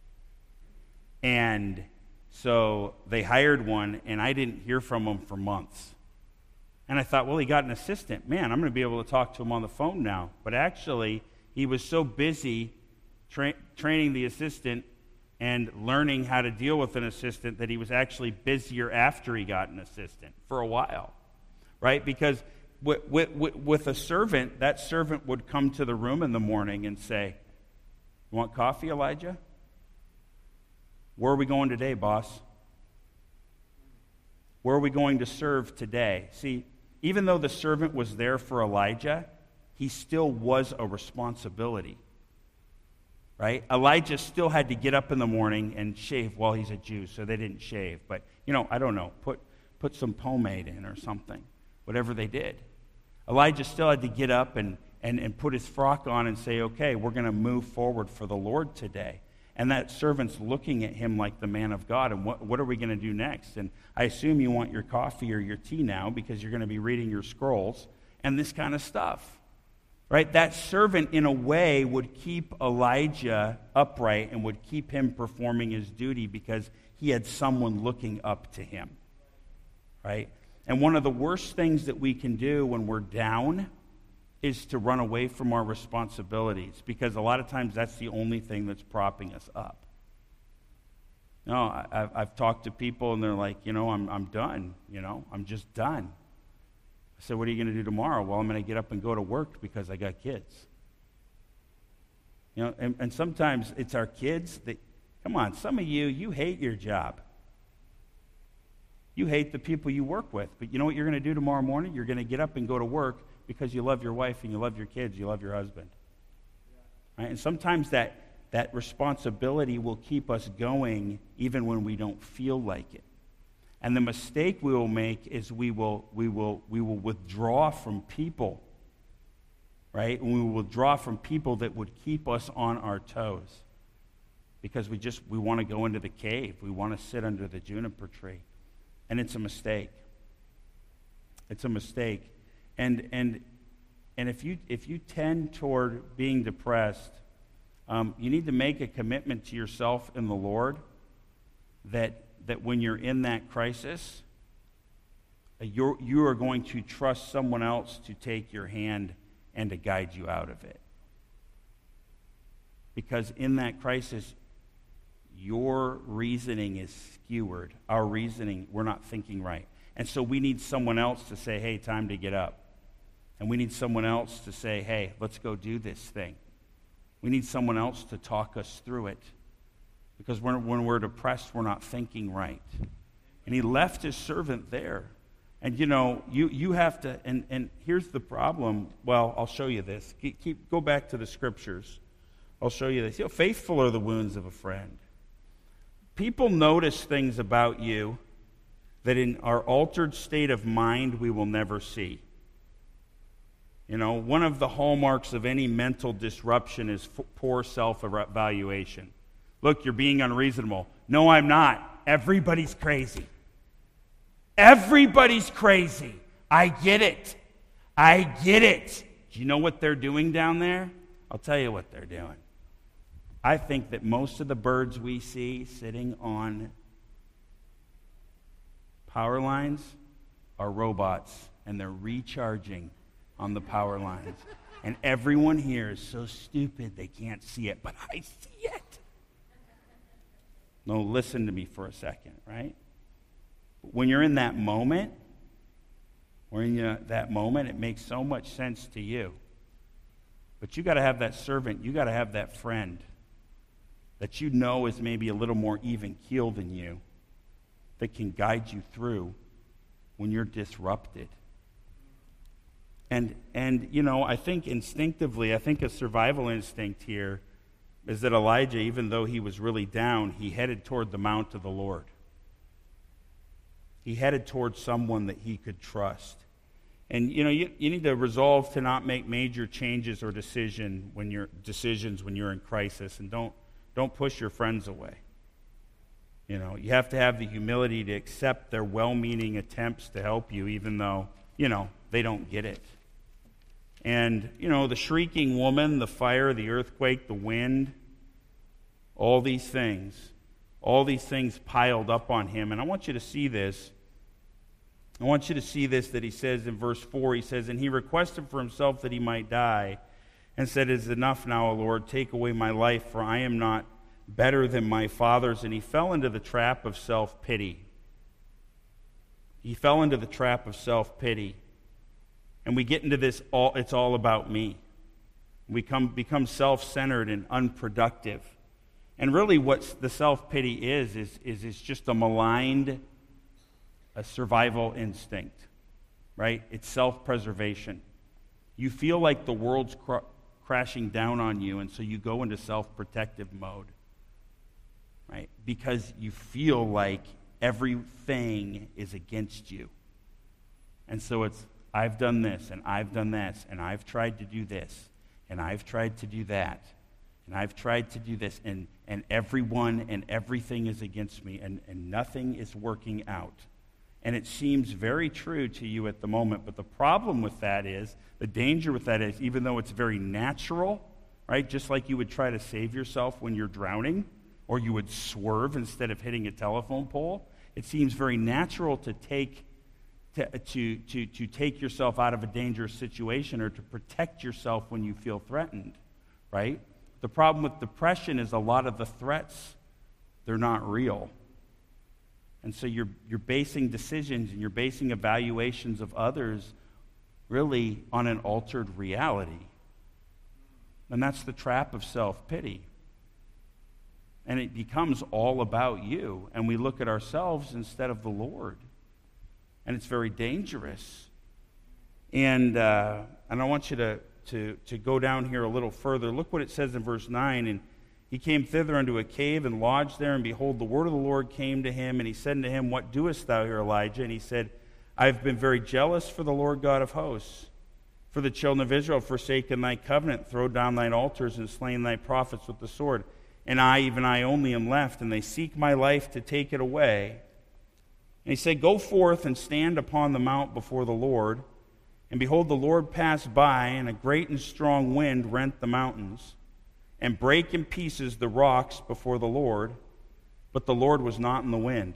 And so they hired one, and I didn't hear from him for months. And I thought, well, he got an assistant. Man, I'm going to be able to talk to him on the phone now. But actually, he was so busy tra- training the assistant and learning how to deal with an assistant that he was actually busier after he got an assistant for a while, right? Because with, with, with a servant, that servant would come to the room in the morning and say, you want coffee, Elijah? Where are we going today, boss? Where are we going to serve today? See, even though the servant was there for Elijah, he still was a responsibility. Right? Elijah still had to get up in the morning and shave. Well, he's a Jew, so they didn't shave. But, you know, I don't know, put, put some pomade in or something, whatever they did. Elijah still had to get up and, and, and put his frock on and say, okay, we're going to move forward for the Lord today. And that servant's looking at him like the man of God, and what, what are we going to do next? And I assume you want your coffee or your tea now because you're going to be reading your scrolls and this kind of stuff. Right? That servant, in a way, would keep Elijah upright and would keep him performing his duty because he had someone looking up to him. Right? And one of the worst things that we can do when we're down is to run away from our responsibilities, because a lot of times that's the only thing that's propping us up. No, I've, I've talked to people and they're like, you know, I'm I'm done. You know, I'm just done. I said, what are you going to do tomorrow? Well, I'm going to get up and go to work because I got kids. You know, and, and sometimes it's our kids that, come on, some of you, you hate your job. You hate the people you work with. But you know what you're going to do tomorrow morning? You're going to get up and go to work because you love your wife and you love your kids, you love your husband. Right? And sometimes that, that responsibility will keep us going even when we don't feel like it. And the mistake we will make is we will we will we will withdraw from people, right? And we will withdraw from people that would keep us on our toes. Because we just we want to go into the cave. We want to sit under the juniper tree. And it's a mistake. It's a mistake. And and and if you if you tend toward being depressed, um, you need to make a commitment to yourself in the Lord that that when you're in that crisis, you're, you are going to trust someone else to take your hand and to guide you out of it. Because in that crisis, your reasoning is skewered. Our reasoning, we're not thinking right. And so we need someone else to say, hey, time to get up. And we need someone else to say, hey, let's go do this thing. We need someone else to talk us through it. Because when, when we're depressed, we're not thinking right. And he left his servant there. And, you know, you, you have to, and, and here's the problem. Well, I'll show you this. Keep, keep, go back to the scriptures. I'll show you this. You know, faithful are the wounds of a friend. People notice things about you that in our altered state of mind we will never see. You know, one of the hallmarks of any mental disruption is f- poor self-evaluation. Look, you're being unreasonable. No, I'm not. Everybody's crazy. Everybody's crazy. I get it. I get it. Do you know what they're doing down there? I'll tell you what they're doing. I think that most of the birds we see sitting on power lines are robots, and they're recharging on the power lines. And everyone here is so stupid they can't see it, but I see it. No, listen to me for a second, right? When you're in that moment, when you're in that moment, it makes so much sense to you. But you got to have that servant, you got to have that friend that you know is maybe a little more even-keeled than you that can guide you through when you're disrupted. And, and you know, I think instinctively, I think a survival instinct here is that Elijah, even though he was really down, he headed toward the mount of the Lord. He headed toward someone that he could trust. And, you know, you, you need to resolve to not make major changes or decision when you're, decisions when you're in crisis, and don't, don't push your friends away. You know, you have to have the humility to accept their well-meaning attempts to help you, even though, you know, they don't get it. And, you know, the shrieking woman, the fire, the earthquake, the wind, all these things, all these things piled up on him. And I want you to see this. I want you to see this that he says in verse four. He says, and he requested for himself that he might die and said, it is enough now, O Lord, take away my life, for I am not better than my fathers. And he fell into the trap of self-pity. He fell into the trap of self-pity. And we get into this, all it's all about me. We come, become self-centered and unproductive. And really what the self-pity is, is, is it's just a maligned a survival instinct, right? It's self-preservation. You feel like the world's cr- crashing down on you, and so you go into self-protective mode, right? Because you feel like everything is against you. And so it's, I've done this, and I've done this, and I've tried to do this, and I've tried to do that, and I've tried to do this, and, and everyone and everything is against me, and, and nothing is working out. And it seems very true to you at the moment, but the problem with that is, the danger with that is, even though it's very natural, right, just like you would try to save yourself when you're drowning, or you would swerve instead of hitting a telephone pole, it seems very natural to take To, to, to, to take yourself out of a dangerous situation or to protect yourself when you feel threatened, right? The problem with depression is a lot of the threats, they're not real. And so you're, you're basing decisions and you're basing evaluations of others really on an altered reality. And that's the trap of self-pity. And it becomes all about you, and we look at ourselves instead of the Lord. And it's very dangerous. And uh, and I want you to, to, to go down here a little further. Look what it says in verse nine. And he came thither unto a cave and lodged there, and behold, the word of the Lord came to him, and he said unto him, What doest thou here, Elijah? And he said, I have been very jealous for the Lord God of hosts. For the children of Israel have forsaken thy covenant, thrown down thine altars, and slain thy prophets with the sword. And I, even I only, am left, and they seek my life to take it away. And he said, Go forth and stand upon the mount before the Lord. And behold, the Lord passed by, and a great and strong wind rent the mountains, and brake in pieces the rocks before the Lord. But the Lord was not in the wind.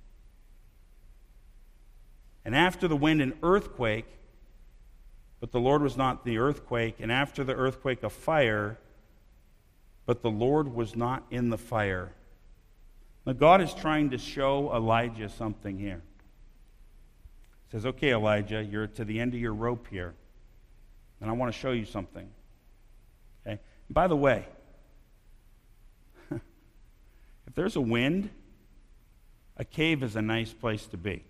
And after the wind, an earthquake, but the Lord was not in the earthquake. And after the earthquake, a fire, but the Lord was not in the fire. Now, God is trying to show Elijah something here. He says, okay, Elijah, you're to the end of your rope here, and I want to show you something. Okay? And by the way, if there's a wind, a cave is a nice place to be.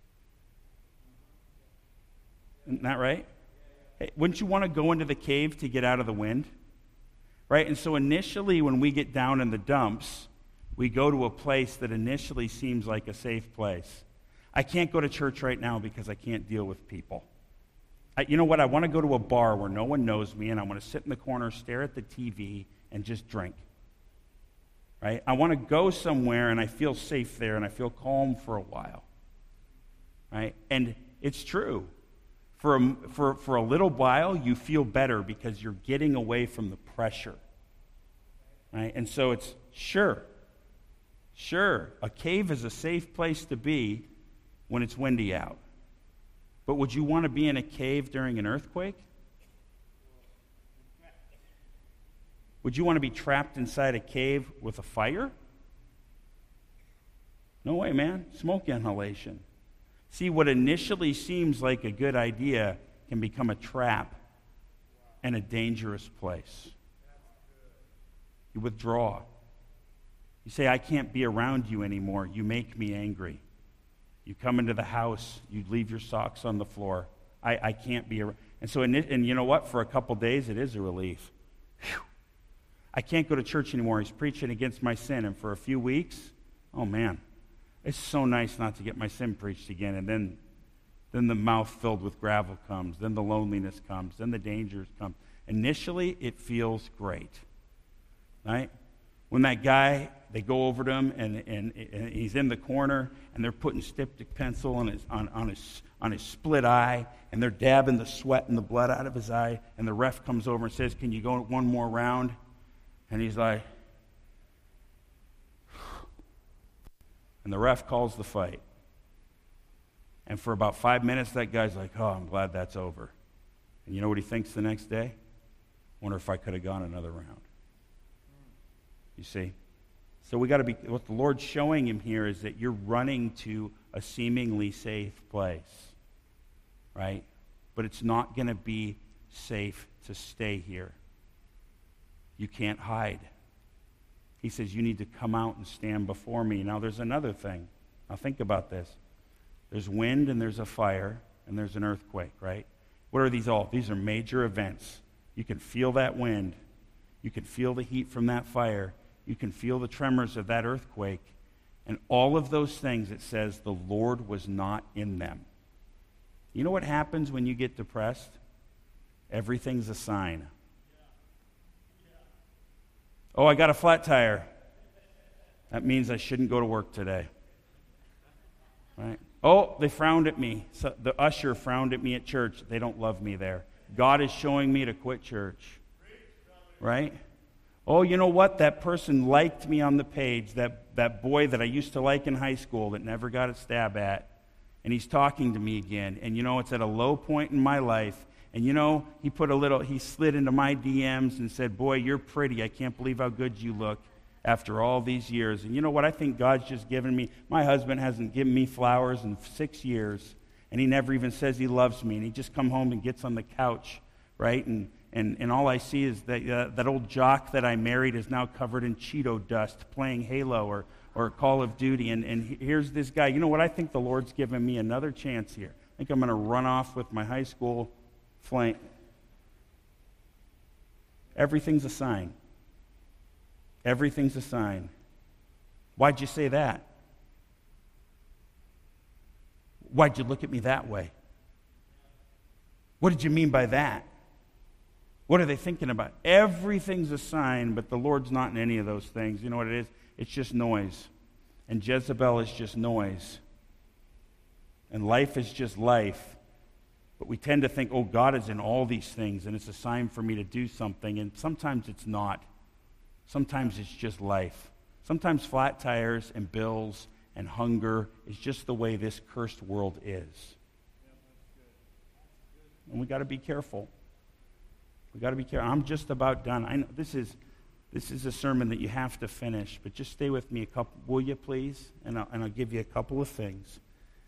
Isn't that right? Hey, wouldn't you want to go into the cave to get out of the wind? Right? And so initially when we get down in the dumps, we go to a place that initially seems like a safe place. I can't go to church right now because I can't deal with people. I, you know what? I want to go to a bar where no one knows me, and I want to sit in the corner, stare at the T V, and just drink. Right? I want to go somewhere, and I feel safe there, and I feel calm for a while. Right? And it's true. For a, for, for a little while, you feel better because you're getting away from the pressure. Right? And so it's, sure, sure, a cave is a safe place to be when it's windy out. But would you want to be in a cave during an earthquake? Would you want to be trapped inside a cave with a fire? No way, man. Smoke inhalation. See, what initially seems like a good idea can become a trap and a dangerous place. You withdraw. You say, I can't be around you anymore. You make me angry. You come into the house, you leave your socks on the floor. I, I can't be around. And so, and you know what? For a couple days, it is a relief. Whew. I can't go to church anymore. He's preaching against my sin. And for a few weeks, oh man, it's so nice not to get my sin preached again. And then, then the mouth filled with gravel comes. Then the loneliness comes. Then the dangers come. Initially, it feels great. Right? When that guy, they go over to him, and, and, and he's in the corner, and they're putting styptic pencil on his, on, on, his, on his split eye, and they're dabbing the sweat and the blood out of his eye, and the ref comes over and says, can you go one more round? And he's like, and the ref calls the fight. And for about five minutes, that guy's like, oh, I'm glad that's over. And you know what he thinks the next day? Wonder if I could have gone another round. You see? So we got to be, what the Lord's showing him here is that you're running to a seemingly safe place, right? But it's not going to be safe to stay here. You can't hide. He says, you need to come out and stand before me. Now, there's another thing. Now, think about this. There's wind, and there's a fire, and there's an earthquake, right? What are these all? These are major events. You can feel that wind. You can feel the heat from that fire. You can feel the tremors of that earthquake. And all of those things, it says, the Lord was not in them. You know what happens when you get depressed? Everything's a sign. Oh, I got a flat tire. That means I shouldn't go to work today. Right? Oh, they frowned at me. So the usher frowned at me at church. They don't love me there. God is showing me to quit church. Right? Oh, you know what? That person liked me on the page. That, that boy that I used to like in high school that never got a stab at. And he's talking to me again. And you know, it's at a low point in my life. And you know, he put a little, he slid into my D Ms and said, boy, you're pretty. I can't believe how good you look after all these years. And you know what? I think God's just given me, my husband hasn't given me flowers in six years. And he never even says he loves me. And he just come home and gets on the couch, right? And, and, and all I see is that uh, that old jock that I married is now covered in Cheeto dust playing Halo or, or Call of Duty. And, and here's this guy. You know what? I think the Lord's given me another chance here. I think I'm going to run off with my high school flame. Everything's a sign. Everything's a sign. Why'd you say that? Why'd you look at me that way? What did you mean by that? What are they thinking about? Everything's a sign, but the Lord's not in any of those things. You know what it is? It's just noise. And Jezebel is just noise. And life is just life. But we tend to think, oh, God is in all these things, and it's a sign for me to do something. And sometimes it's not. Sometimes it's just life. Sometimes flat tires and bills and hunger is just the way this cursed world is. And we got to be careful. We got to be careful. I'm just about done. I know this is this is a sermon that you have to finish, but just stay with me a couple, will you please? And I'll, and I'll give you a couple of things.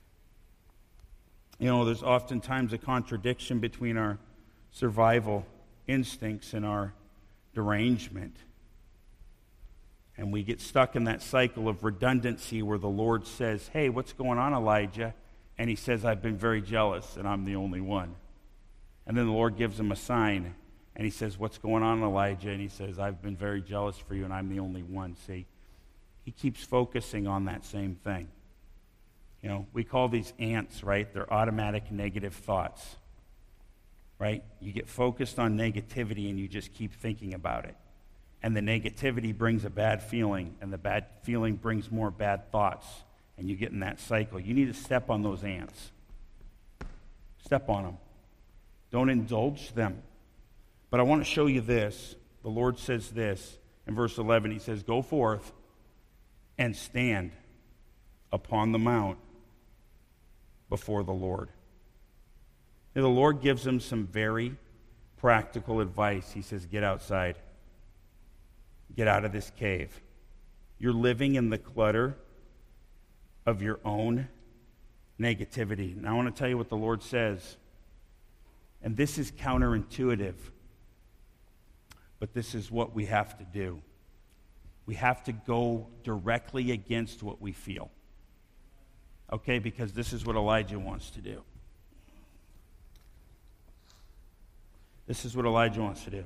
You know, there's oftentimes a contradiction between our survival instincts and our derangement. And we get stuck in that cycle of redundancy where the Lord says, hey, what's going on, Elijah? And he says, I've been very jealous, and I'm the only one. And then the Lord gives him a sign, and he says, what's going on, Elijah? And he says, I've been very jealous for you, and I'm the only one. See, he keeps focusing on that same thing. You know, we call these ants, right? They're automatic negative thoughts, right? You get focused on negativity, and you just keep thinking about it. And the negativity brings a bad feeling, and the bad feeling brings more bad thoughts, and you get in that cycle. You need to step on those ants. Step on them. Don't indulge them. But I want to show you this. The Lord says this in verse eleven. He says, go forth and stand upon the mount before the Lord. Now, the Lord gives him some very practical advice. He says, get outside. Get out of this cave. You're living in the clutter of your own negativity. Now I want to tell you what the Lord says. And this is counterintuitive. But this is what we have to do. We have to go directly against what we feel. Okay? Because this is what Elijah wants to do. This is what Elijah wants to do.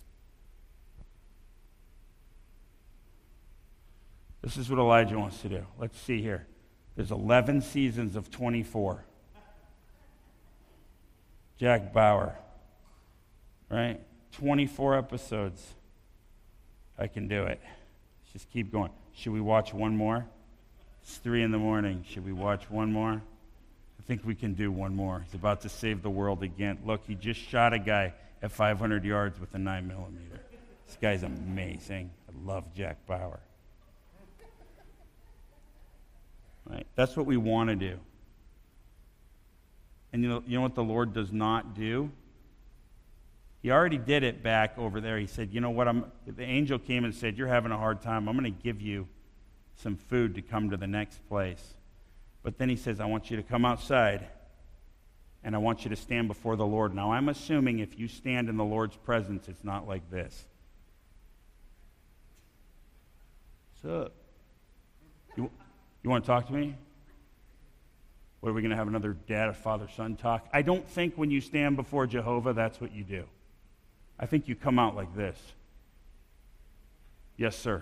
This is what Elijah wants to do. Let's see here. There's eleven seasons of twenty-four. Jack Bauer, right? twenty-four episodes. I can do it. Let's just keep going. Should we watch one more? It's three in the morning. Should we watch one more? I think we can do one more. He's about to save the world again. Look, he just shot a guy at five hundred yards with a nine millimeter. This guy's amazing. I love Jack Bauer. Right? That's what we want to do. And you know, you know what the Lord does not do? He already did it back over there. He said, you know what? I'm, the angel came and said, you're having a hard time. I'm going to give you some food to come to the next place. But then he says, I want you to come outside, and I want you to stand before the Lord. Now, I'm assuming if you stand in the Lord's presence, it's not like this. What's up? You, you want to talk to me? What, are we going to have another dad, father, son talk? I don't think when you stand before Jehovah, that's what you do. I think you come out like this. Yes, sir.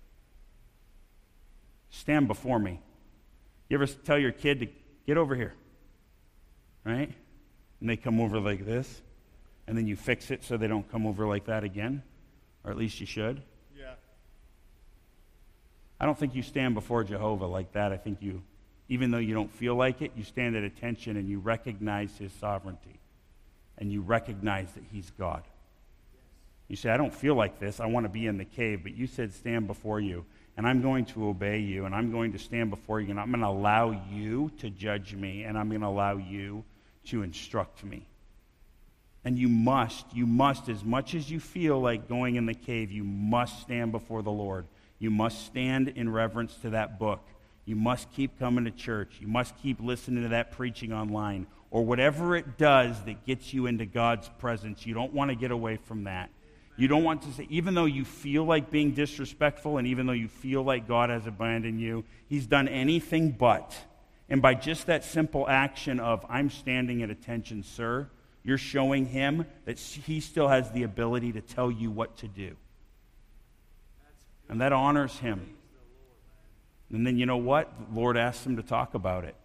Stand before me. You ever tell your kid to get over here? Right? And they come over like this, and then you fix it so they don't come over like that again, or at least you should. Yeah. I don't think you stand before Jehovah like that. I think you, even though you don't feel like it, you stand at attention and you recognize his sovereignty. And you recognize that he's God. You say, I don't feel like this. I want to be in the cave. But you said stand before you. And I'm going to obey you. And I'm going to stand before you. And I'm going to allow you to judge me. And I'm going to allow you to instruct me. And you must, you must, as much as you feel like going in the cave, you must stand before the Lord. You must stand in reverence to that book. You must keep coming to church. You must keep listening to that preaching online, or whatever it does that gets you into God's presence. You don't want to get away from that. You don't want to say, even though you feel like being disrespectful, and even though you feel like God has abandoned you, he's done anything but. And by just that simple action of, I'm standing at attention, sir, you're showing him that he still has the ability to tell you what to do. And that honors him. And then you know what? The Lord asks him to talk about it.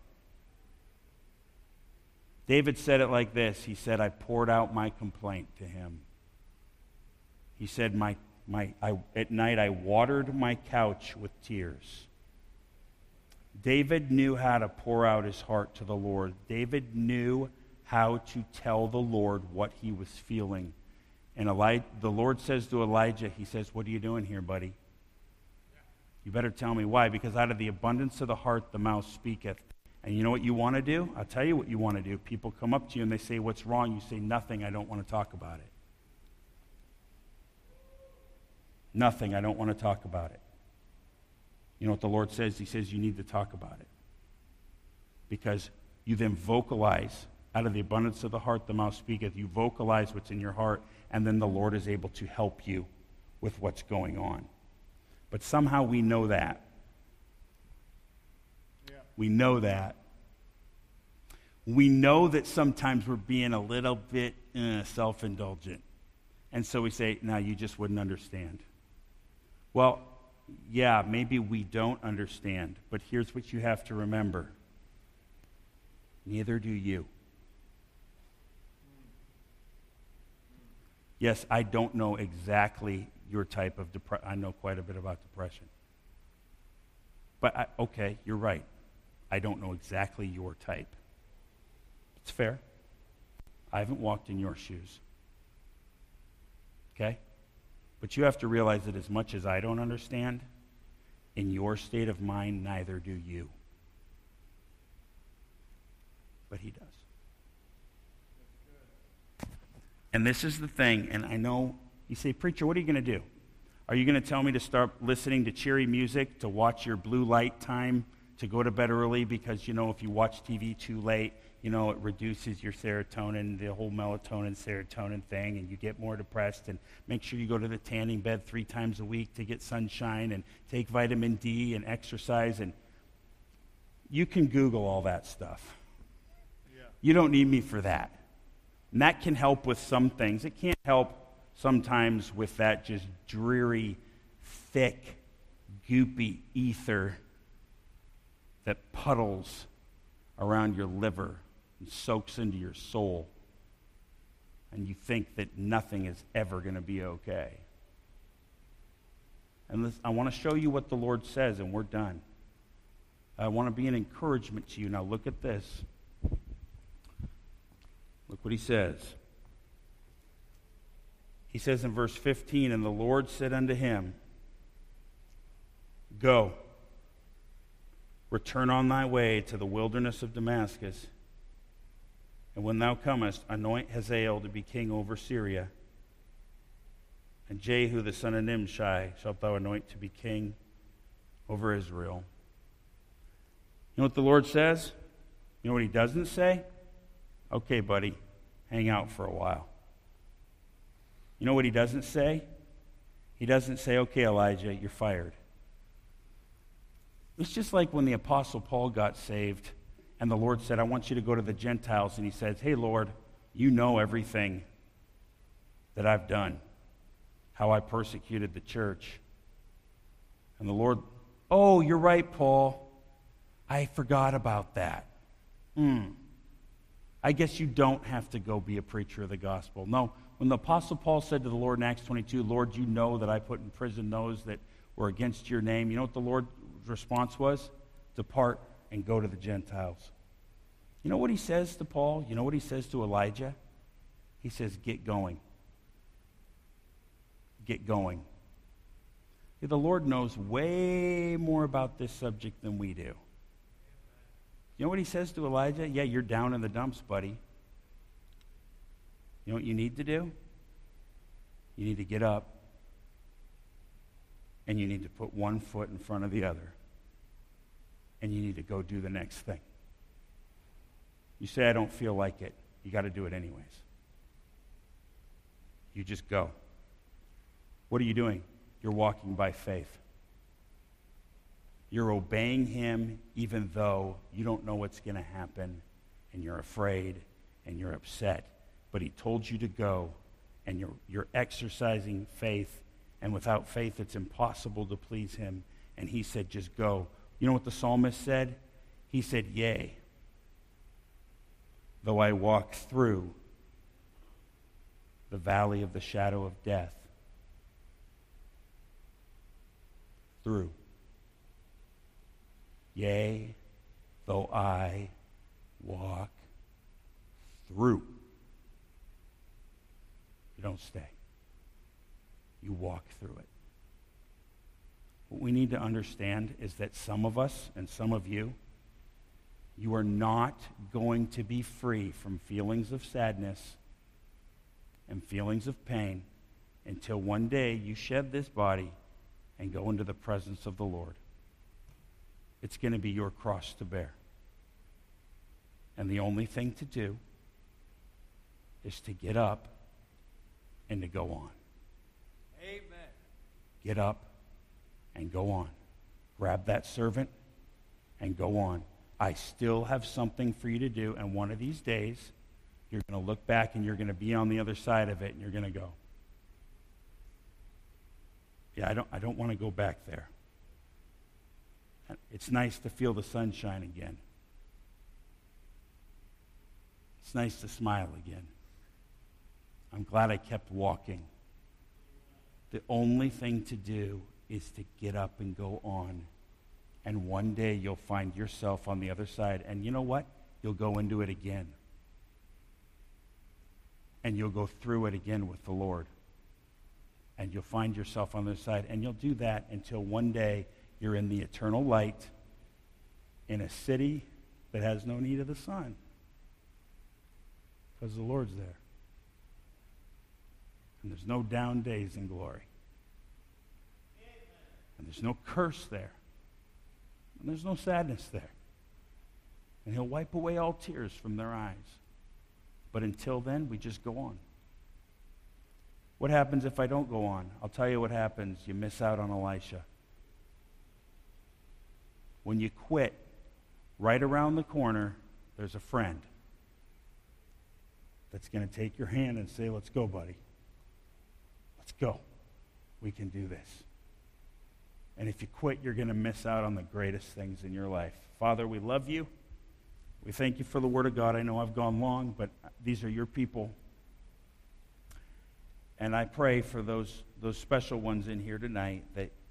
David said it like this. He said, I poured out my complaint to him. He said, my, my, I, at night I watered my couch with tears. David knew how to pour out his heart to the Lord. David knew how to tell the Lord what he was feeling. And Eli- the Lord says to Elijah, he says, what are you doing here, buddy? You better tell me why. Because out of the abundance of the heart, the mouth speaketh. And you know what you want to do? I'll tell you what you want to do. People come up to you and they say, what's wrong? You say, nothing, I don't want to talk about it. Nothing, I don't want to talk about it. You know what the Lord says? He says you need to talk about it. Because you then vocalize, out of the abundance of the heart, the mouth speaketh. You vocalize what's in your heart, and then the Lord is able to help you with what's going on. But somehow we know that. Yeah. We know that. We know that sometimes we're being a little bit uh, self-indulgent. And so we say, no, you just wouldn't understand. Well, yeah, maybe we don't understand, but here's what you have to remember. Neither do you. Yes, I don't know exactly your type of depression. I know quite a bit about depression. But, I, okay, you're right. I don't know exactly your type. It's fair. I haven't walked in your shoes. Okay? But you have to realize that as much as I don't understand, in your state of mind, neither do you. But he does. And this is the thing, and I know, you say, preacher, what are you going to do? Are you going to tell me to start listening to cheery music, to watch your blue light time, to go to bed early because, you know, if you watch T V too late, you know, it reduces your serotonin, the whole melatonin, serotonin thing, and you get more depressed, and make sure you go to the tanning bed three times a week to get sunshine, and take vitamin D and exercise, and you can Google all that stuff. Yeah. You don't need me for that. And that can help with some things. It can't help sometimes with that just dreary, thick, goopy ether that puddles around your liver and soaks into your soul, and you think that nothing is ever going to be okay. And this, I want to show you what the Lord says, and we're done. I want to be an encouragement to you. Now look at this. Look what he says. He says in verse fifteen, and the Lord said unto him, Go, return on thy way to the wilderness of Damascus, and when thou comest, anoint Hazael to be king over Syria, and Jehu the son of Nimshi shalt thou anoint to be king over Israel. You know what the Lord says? You know what he doesn't say? Okay, buddy, hang out for a while. You know what he doesn't say? He doesn't say, okay, Elijah, you're fired. It's just like when the Apostle Paul got saved and the Lord said, I want you to go to the Gentiles. And he says, hey, Lord, you know everything that I've done, how I persecuted the church. And the Lord, oh, you're right, Paul. I forgot about that. Hmm. I guess you don't have to go be a preacher of the gospel. No, when the Apostle Paul said to the Lord in Acts twenty-two, Lord, you know that I put in prison those that were against your name. You know what the Lord's response was? Depart and go to the Gentiles. You know what he says to Paul? You know what he says to Elijah? He says, get going. Get going. See, the Lord knows way more about this subject than we do. You know what he says to Elijah? Yeah, you're down in the dumps, buddy. You know what you need to do? You need to get up, and you need to put one foot in front of the other. and you need to go do the next thing. You say, I don't feel like it. You got to do it anyways. You just go. What are you doing? You're walking by faith. You're obeying him even though you don't know what's going to happen, and you're afraid, and you're upset. But he told you to go, and you're, you're exercising faith, and without faith it's impossible to please him. And he said, just go. You know what the psalmist said? He said, yea, though I walk through the valley of the shadow of death. Through. Yea, though I walk through. You don't stay. You walk through it. What we need to understand is that some of us and some of you, you are not going to be free from feelings of sadness and feelings of pain until one day you shed this body and go into the presence of the Lord. It's going to be your cross to bear. And the only thing to do is to get up and to go on. Amen. Get up and go on. Grab that servant and go on. I still have something for you to do, and one of these days, you're going to look back and you're going to be on the other side of it, and you're going to go, yeah, I don't, I don't want to go back there. It's nice to feel the sunshine again. It's nice to smile again. I'm glad I kept walking. The only thing to do is to get up and go on. And one day you'll find yourself on the other side. And you know what? You'll go into it again. And you'll go through it again with the Lord. And you'll find yourself on the other side. And you'll do that until one day you're in the eternal light in a city that has no need of the sun. Because the Lord's there. And there's no down days in glory. And there's no curse there. And there's no sadness there. And he'll wipe away all tears from their eyes. But until then, we just go on. What happens if I don't go on? I'll tell you what happens. You miss out on Elisha. When you quit, right around the corner, there's a friend that's going to take your hand and say, let's go, buddy. Let's go. We can do this. And if you quit, you're going to miss out on the greatest things in your life. Father, we love you. We thank you for the Word of God. I know I've gone long, but these are your people. And I pray for those, those special ones in here tonight that